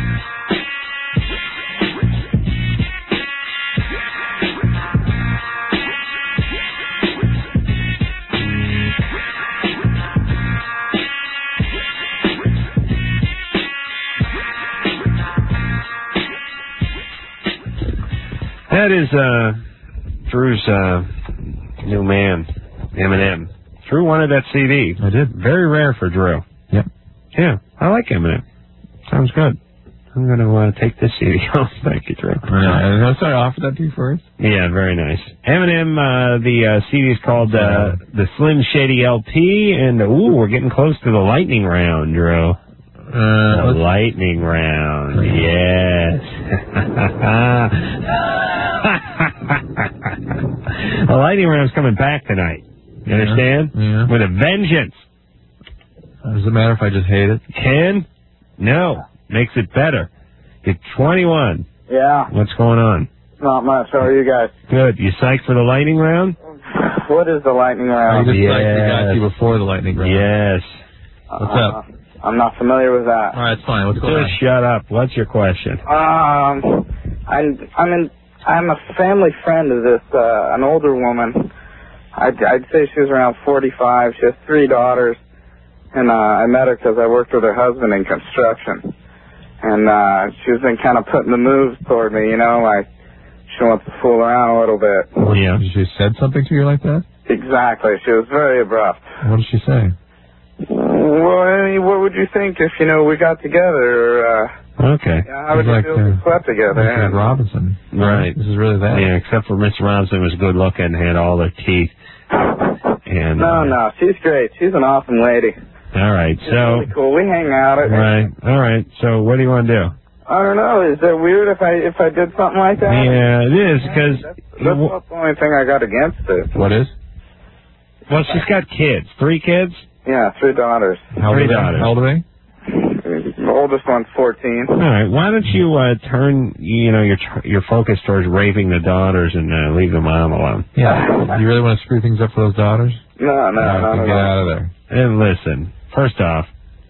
Speaker 1: That is uh, Drew's uh, new man, Eminem. Drew wanted that C D.
Speaker 2: I did.
Speaker 1: Very rare for Drew.
Speaker 2: Yeah.
Speaker 1: Yeah, I like Eminem. Sounds good. I'm going to uh, take this C D home. Thank you, Drew.
Speaker 2: Yeah, sorry, I offered that to you first.
Speaker 1: Yeah, very nice. Eminem, uh, the uh, C D is called uh, the Slim Shady L P, and ooh, we're getting close to the lightning round, Drew.
Speaker 2: Uh,
Speaker 1: the lightning round, yes. The lightning round's coming back tonight. You understand?
Speaker 2: Yeah.
Speaker 1: With a vengeance.
Speaker 2: Does it matter if I just hate it?
Speaker 1: Ken? No. Makes it better. You're twenty-one.
Speaker 10: Yeah.
Speaker 1: What's going on?
Speaker 10: Not much. How are you guys?
Speaker 1: Good. You psyched for the lightning round?
Speaker 10: What is the lightning
Speaker 2: I
Speaker 10: round?
Speaker 2: just
Speaker 1: Yes.
Speaker 2: like we got you before the lightning round.
Speaker 1: Yes.
Speaker 2: What's up?
Speaker 10: Uh, I'm not familiar with that.
Speaker 2: All right, it's fine. What's going on?
Speaker 1: Just shut up. What's your question?
Speaker 10: Um, I'm I'm in I'm a family friend of this uh, an older woman. I'd I'd say she was around forty-five. She has three daughters, and uh, I met her because I worked with her husband in construction, and uh, she's been kind of putting the moves toward me. You know, like she wants to fool around a little bit.
Speaker 1: Yeah.
Speaker 2: She said something to you like that?
Speaker 10: Exactly. She was very abrupt.
Speaker 2: What did she say?
Speaker 10: Well, I mean, what would you think if, you know, we got together? Uh,
Speaker 1: Okay.
Speaker 10: yeah, how would
Speaker 2: It's
Speaker 10: you
Speaker 2: like,
Speaker 10: feel if we
Speaker 2: uh,
Speaker 10: slept together?
Speaker 2: Like Ed Robinson.
Speaker 1: Right.
Speaker 2: This is really that.
Speaker 1: Yeah, except for Miss Robinson was good looking, had all the teeth. And
Speaker 10: No,
Speaker 1: uh,
Speaker 10: no, she's great. She's an awesome lady.
Speaker 1: All right.
Speaker 10: She's
Speaker 1: So.
Speaker 10: really cool. We hang out.
Speaker 1: Right. All right. So what do you want to do?
Speaker 10: I don't know. Is that weird if I if I did something like that?
Speaker 1: Yeah, it is because.
Speaker 10: That's not the only thing I got against it.
Speaker 2: What is?
Speaker 1: Well, she's got kids. Three kids.
Speaker 10: Yeah, three daughters.
Speaker 2: How old
Speaker 1: Three
Speaker 2: are they?
Speaker 1: daughters.
Speaker 2: How old are they?
Speaker 10: The oldest one's fourteen.
Speaker 1: All right. Why don't you uh, turn you know your tr- your focus towards raping the daughters and uh, leave the mom alone?
Speaker 2: Yeah. You really want to screw things up for those daughters?
Speaker 10: No, no,
Speaker 2: Yeah,
Speaker 10: no, no.
Speaker 2: get out of there.
Speaker 1: And listen, first off,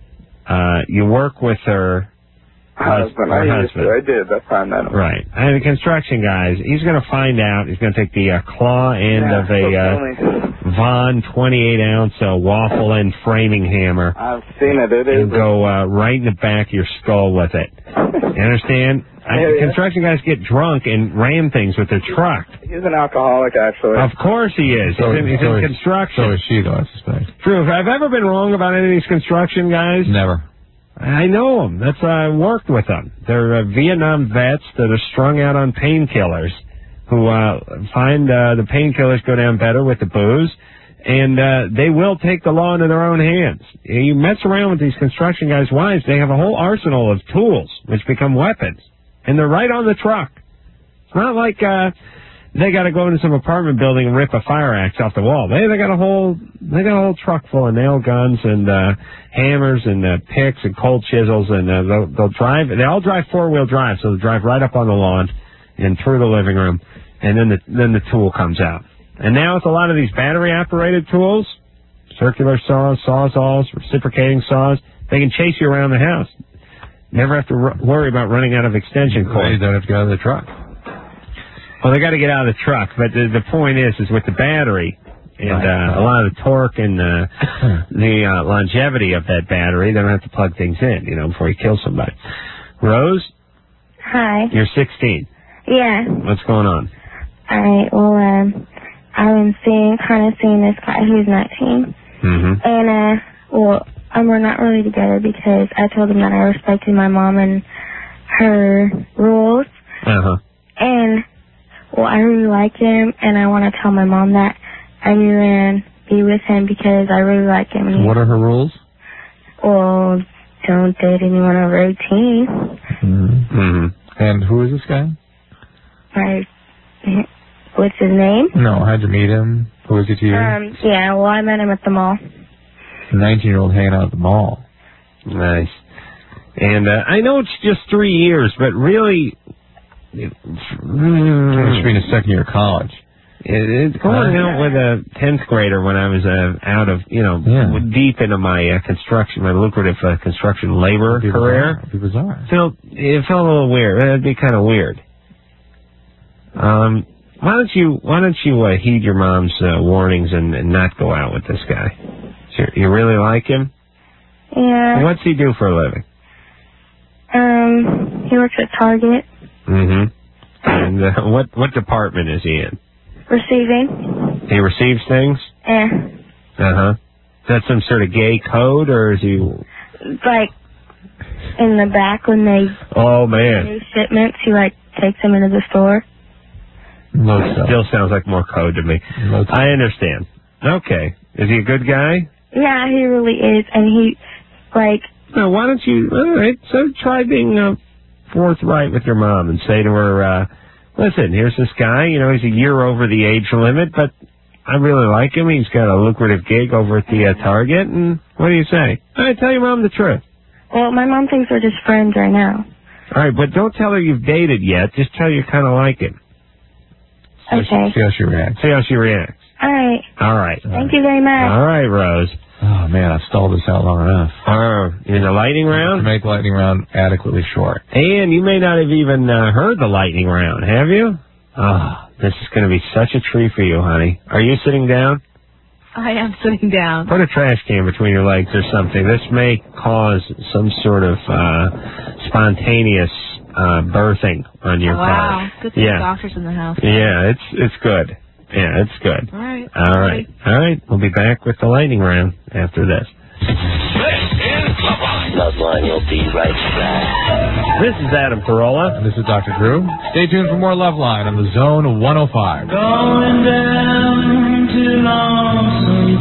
Speaker 1: uh, you work with her
Speaker 10: Husband.
Speaker 1: her
Speaker 10: I used
Speaker 1: husband.
Speaker 10: to. I did. That's how I met him.
Speaker 1: Right. And the construction guys, he's going to find out. He's going to take the uh, claw end
Speaker 10: Yeah,
Speaker 1: of a
Speaker 10: so
Speaker 1: uh,
Speaker 10: funny.
Speaker 1: Von twenty-eight ounce uh, waffle end framing hammer
Speaker 10: I've seen it. It is.
Speaker 1: and go uh, right in the back of your skull with it. You understand? I,
Speaker 10: Yeah, yeah.
Speaker 1: construction guys get drunk and ram things with their truck.
Speaker 10: He's an alcoholic, actually.
Speaker 1: Of course he is.
Speaker 2: So
Speaker 1: he's in, he's
Speaker 2: so
Speaker 1: in
Speaker 2: is-
Speaker 1: construction.
Speaker 2: So is she, though, I suspect.
Speaker 1: True. If I've ever been wrong about any of these construction guys,
Speaker 2: Never.
Speaker 1: I know them. That's why I worked with them. They're uh, Vietnam vets that are strung out on painkillers who uh, find uh, the painkillers go down better with the booze, and uh, they will take the law into their own hands. You mess around with these construction guys' wives, they have a whole arsenal of tools which become weapons, and they're right on the truck. It's not like uh, they got to go into some apartment building and rip a fire axe off the wall. They they got a whole they got a whole truck full of nail guns and uh, hammers and uh, picks and cold chisels, and uh, they'll, they'll drive. They all drive four wheel drive, so they'll drive right up on the lawn and through the living room, and then the then the tool comes out. And now with a lot of these battery operated tools, circular saws, sawzalls, reciprocating saws, they can chase you around the house. Never have to r- worry about running out of extension
Speaker 2: Well,
Speaker 1: cord.
Speaker 2: you don't have to get out of the truck.
Speaker 1: Well, they got to get out of the truck, but the, the point is, is with the battery and
Speaker 2: Right.
Speaker 1: uh, a lot of the torque and uh, the uh, longevity of that battery, they don't have to plug things in, you know, before you kill somebody. Rose,
Speaker 3: Hi.
Speaker 1: you're sixteen.
Speaker 3: Yeah.
Speaker 1: What's going on?
Speaker 3: All right. Well, um, I've been seeing, kind of seeing this guy who's nineteen,
Speaker 1: Mm-hmm.
Speaker 3: and uh, well, um, we're not really together because I told him that I respected my mom and her rules,
Speaker 1: Uh-huh.
Speaker 3: and well, I really like him, and I want to tell my mom that I really be with him because I really like him. And
Speaker 2: What are her rules?
Speaker 3: Well, don't date anyone over eighteen.
Speaker 2: Mm-hmm. And who is this guy?
Speaker 3: I, what's his name?
Speaker 2: No, how'd you meet him? Who is he to you?
Speaker 3: Um, yeah, well, I met him at the mall.
Speaker 2: nineteen-year-old hanging out at the mall.
Speaker 1: Nice. And uh, I know it's just three years, but really, it,
Speaker 2: Mm. She should be in his second year of college.
Speaker 1: It, it's going out with a tenth grader when I was uh, out of, you know,
Speaker 2: Yeah.
Speaker 1: deep into my uh, construction, my lucrative uh, construction labor
Speaker 2: It'd be
Speaker 1: career.
Speaker 2: bizarre. It'd be bizarre.
Speaker 1: Felt, it felt a little weird. It'd be kind of weird. Um, why don't you why don't you uh, heed your mom's uh, warnings and, and not go out with this guy? So you really like him?
Speaker 3: Yeah.
Speaker 1: What's he do for a living?
Speaker 3: Um, he works at Target.
Speaker 1: Mm-hmm. And uh, what what department is he in?
Speaker 3: Receiving.
Speaker 1: He receives things?
Speaker 3: Eh.
Speaker 1: Uh-huh. Is that some sort of gay code, or is he...
Speaker 3: Like, in the back when they
Speaker 1: Oh, man.
Speaker 3: do shipments, he, like, takes them into the store.
Speaker 1: Still sounds like more code to me. I understand. Okay. Is he a good guy?
Speaker 3: Yeah, he really is. And he, like...
Speaker 1: Now, why don't you... All right, so try being uh, forthright with your mom and say to her, uh, listen, here's this guy. You know, he's a year over the age limit, but I really like him. He's got a lucrative gig over at the uh, Target. And what do you say? All right, tell your mom the truth.
Speaker 3: Well, my mom thinks we're just friends right now.
Speaker 1: All right, but don't tell her you've dated yet. Just tell her you kind of like him.
Speaker 3: Okay.
Speaker 2: See how she reacts.
Speaker 1: See how she reacts.
Speaker 3: All right.
Speaker 1: All right.
Speaker 3: Thank you very much.
Speaker 1: All right, Rose.
Speaker 2: Oh, man, I've stalled this out long enough.
Speaker 1: Oh, in the lightning round?
Speaker 2: To make the lightning round adequately short.
Speaker 1: And you may not have even uh, heard the lightning round, have you? Oh, this is going to be such a treat for you, honey. Are you sitting down?
Speaker 18: I am sitting down.
Speaker 1: Put a trash can between your legs or something. This may cause some sort of uh, spontaneous uh, birthing on your
Speaker 18: Wow.
Speaker 1: part.
Speaker 18: Good thing the
Speaker 1: Yeah.
Speaker 18: doctor's in the house.
Speaker 1: Yeah, it's it's good. Yeah, it's good.
Speaker 18: All right.
Speaker 1: All right. All right. We'll be back with the lightning round after this.
Speaker 5: Loveline will be right back.
Speaker 1: This is Adam Carolla.
Speaker 2: And this is Doctor Drew. Stay tuned for more Loveline on the Zone one oh five.
Speaker 22: Going down to Lonesome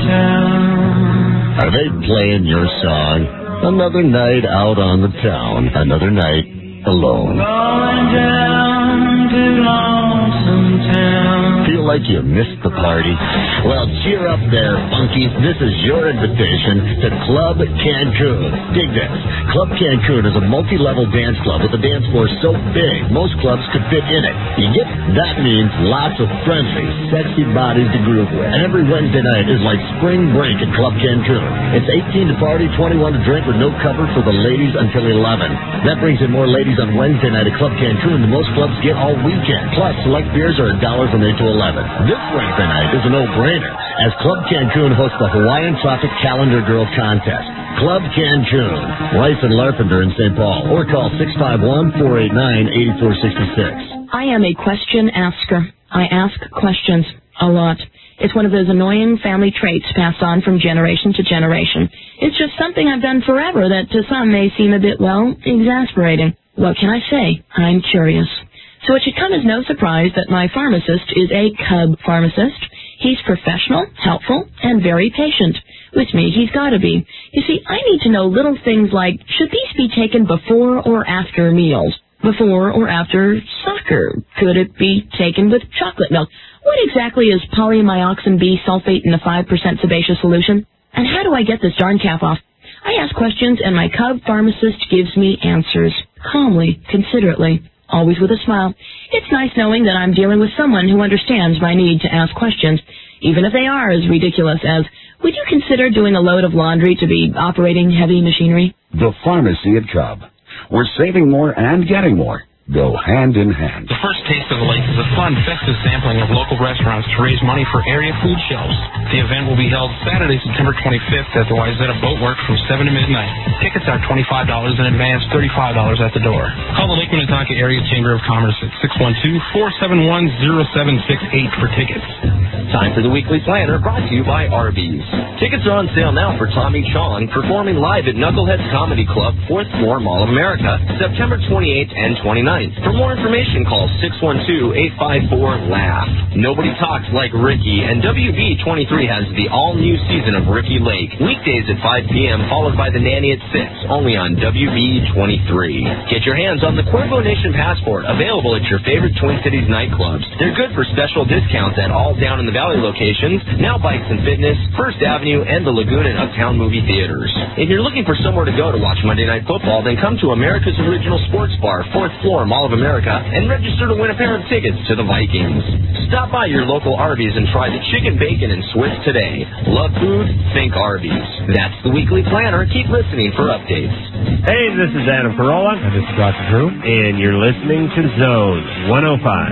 Speaker 22: Town.
Speaker 19: Are they playing your song? Another night out on the town. Another night alone.
Speaker 22: Going down to Lonesome Town.
Speaker 19: Feel like you missed the party? Well, cheer up there, funkies. This is your invitation to Club Cancun. Dig this. Club Cancun is a multi-level dance club with a dance floor so big, most clubs could fit in it. You get that means lots of friendly, sexy bodies to groove with. And every Wednesday night is like spring break at Club Cancun. It's eighteen to party, twenty-one to drink with no cover for the ladies until eleven. That brings in more ladies on Wednesday night at Club Cancun than most clubs get all weekend. Plus, select beers are a dollar from eight to eleven. This Wednesday night is a no-brainer, as Club Cancun hosts the Hawaiian Tropic Calendar Girl Contest. Club Cancun, Rice and Larpenter in Saint Paul, or call six five one, four eight nine, eight four six six.
Speaker 11: I am a question asker. I ask questions a lot. It's one of those annoying family traits passed on from generation to generation. It's just something I've done forever that to some may seem a bit, well, exasperating. What can I say? I'm curious. So it should come as no surprise that my pharmacist is a cub pharmacist. He's professional, helpful, and very patient. With me, he's got to be. You see, I need to know little things like, should these be taken before or after meals? Before or after soccer? Could it be taken with chocolate milk? What exactly is polymyoxin B sulfate in a five percent sebaceous solution? And how do I get this darn calf off? I ask questions, and my cub pharmacist gives me answers. Calmly, considerately, always with a smile. It's nice knowing that I'm dealing with someone who understands my need to ask questions, even if they are as ridiculous as, would you consider doing a load of laundry to be operating heavy machinery?
Speaker 12: The Pharmacy at Cub. We're saving more and getting more. Go hand in hand.
Speaker 7: The first taste of the Lakers of
Speaker 12: fun, festive sampling of local restaurants to raise money for area food shelves. The event will be held Saturday, September twenty-fifth at the Wayzata Boatworks from seven to midnight. Tickets are twenty-five dollars in advance, thirty-five dollars at the door. Call the Lake Minnetonka Area Chamber of Commerce at six one two, four seven one, zero seven six eight for tickets.
Speaker 7: Time for the Weekly Planner, brought to you by Arby's. Tickets are on sale now for Tommy Chong, performing live at Knuckleheads Comedy Club, fourth floor, Mall of America, September twenty-eighth and twenty-ninth. For more information, call six one two, eight five four, laugh. Nobody talks like Ricky, and W B twenty-three has the all-new season of Ricky Lake. Weekdays at five p.m., followed by The Nanny at six, only on W B twenty-three. Get your hands on the Cuervo Nation Passport, available at your favorite Twin Cities nightclubs. They're good for special discounts at all Down in the Valley locations, Now Bikes and Fitness, First Avenue, and the Lagoon and Uptown movie theaters. If you're looking for somewhere to go to watch Monday Night Football, then come to America's Original Sports Bar, fourth floor, Mall of America, and register to win a pair of tickets to the Vikings. Stop by your local Arby's and try the chicken bacon and Swiss today. Love food? Think Arby's. That's the Weekly Planner. Keep listening for updates.
Speaker 1: Hey, this is Adam Carolla.
Speaker 2: And this is Doctor Drew.
Speaker 1: And you're listening to Zone one oh five.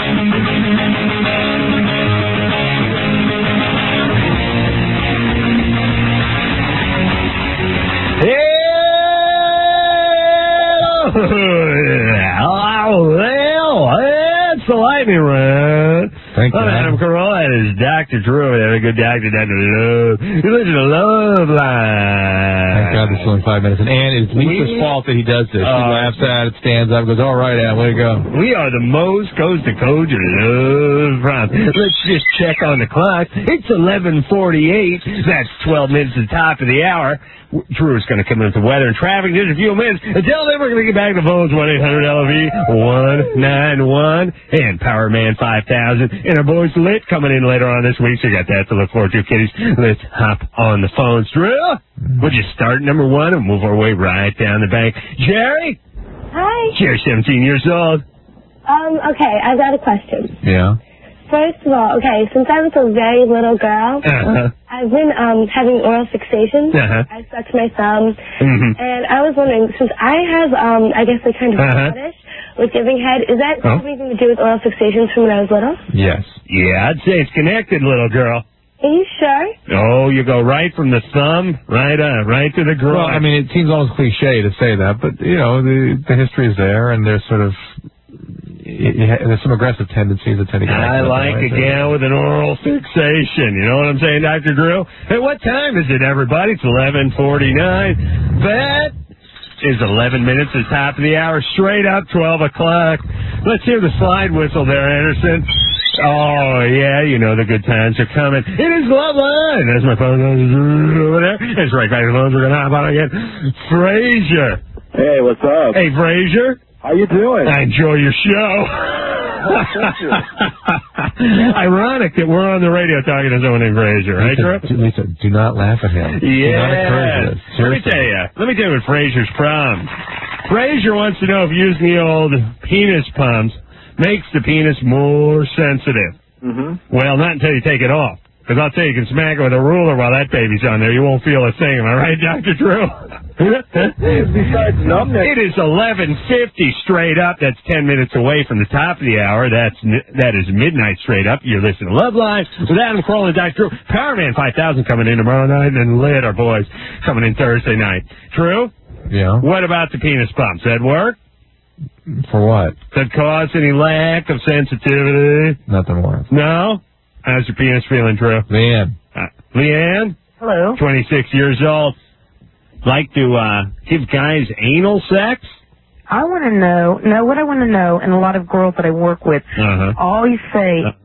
Speaker 1: Oh, well, it's the lightning round.
Speaker 2: Thank you.
Speaker 1: I'm Adam Carolla. That is Doctor Drew. Have a good doctor, Doctor Love. You listen to Love Line.
Speaker 2: Thank God this is only five minutes. And Ann, it's Lisa's
Speaker 1: We-
Speaker 2: fault that he does this. She
Speaker 1: Uh,
Speaker 2: laughs at it, stands up, goes, all right, Ann, way to go.
Speaker 1: We are the most coast to coast love from. Let's just check on the clock. It's eleven forty-eight. That's twelve minutes to the top of the hour. Drew is going to come in with the weather and traffic in just a few minutes. Until then, we're going to get back to the phones, one eight hundred L V one nine one and Powerman five thousand. And our boys Lit coming in later on this week, so you got that to look forward to, kiddies. Let's hop on the phones. Drew, we'll just start at number one and move our way right down the bank. Jerry?
Speaker 3: Hi.
Speaker 1: Jerry's seventeen years old.
Speaker 3: Um, okay, I've got a question.
Speaker 2: Yeah.
Speaker 3: First of all, okay, since I was a very little girl,
Speaker 1: Uh-huh.
Speaker 3: I've been um having oral fixation.
Speaker 1: Uh-huh.
Speaker 3: I sucked my thumb,
Speaker 1: Mm-hmm.
Speaker 3: and I was wondering, since I have um I guess a kind of
Speaker 1: Uh-huh.
Speaker 3: fetish with giving head, is that
Speaker 1: Oh.
Speaker 3: have anything to do with oral fixations from when I was little?
Speaker 2: Yes.
Speaker 1: Yeah, I'd say it's connected, little girl.
Speaker 3: Are you sure?
Speaker 1: Oh, you go right from the thumb, right uh, right to the groin.
Speaker 2: Well, I mean, it seems almost cliche to say that, but, you know, the, the history is there, and there's sort of, y- y- there's some aggressive tendencies that tend to get
Speaker 1: I like a gal with an oral fixation. You know what I'm saying, Doctor Drew? Hey, what time is it, everybody? It's eleven forty-nine. That is eleven minutes to the top of the hour. Straight up twelve o'clock. Let's hear the slide whistle there, Anderson. Oh, yeah, you know the good times are coming. It is Love Line. That's my phone over there. It's right back to the phones. We're going to hop on again. Frazier.
Speaker 13: Hey, what's up?
Speaker 1: Hey, Frazier.
Speaker 13: How you doing?
Speaker 1: I enjoy your show.
Speaker 13: thank you.
Speaker 1: Ironic that we're on the radio talking to someone named Frazier, right, Drew?
Speaker 2: Lisa, Lisa, do not laugh at him. Do not encourage
Speaker 1: Yeah.
Speaker 2: this.
Speaker 1: Let me
Speaker 2: Seriously.
Speaker 1: tell you. Let me tell you what Frazier's problem. Frazier wants to know if using the old penis pumps makes the penis more sensitive.
Speaker 13: Mm-hmm.
Speaker 1: Well, not until you take it off. Because I'll tell you, you can smack it with a ruler while that baby's on there. You won't feel a thing. Am I right, Doctor Drew?
Speaker 13: Besides numbness.
Speaker 1: It is eleven fifty straight up. That's ten minutes away from the top of the hour. That's That is midnight straight up. You're listening to Love Live with Adam Carolla and Doctor Drew. Powerman five thousand coming in tomorrow night, and Lit, our boys, coming in Thursday night. Drew?
Speaker 2: Yeah?
Speaker 1: What about the penis pumps? That work?
Speaker 2: For what?
Speaker 1: That cause any lack of sensitivity?
Speaker 2: Nothing worse.
Speaker 1: No? How's your penis feeling, Drew?
Speaker 2: Leanne.
Speaker 1: Uh, Leanne?
Speaker 23: Hello.
Speaker 1: twenty-six years old. Like to uh, give guys anal sex?
Speaker 23: I want to know, no, what I want to know, and a lot of girls that I work with
Speaker 1: Uh-huh.
Speaker 23: always say,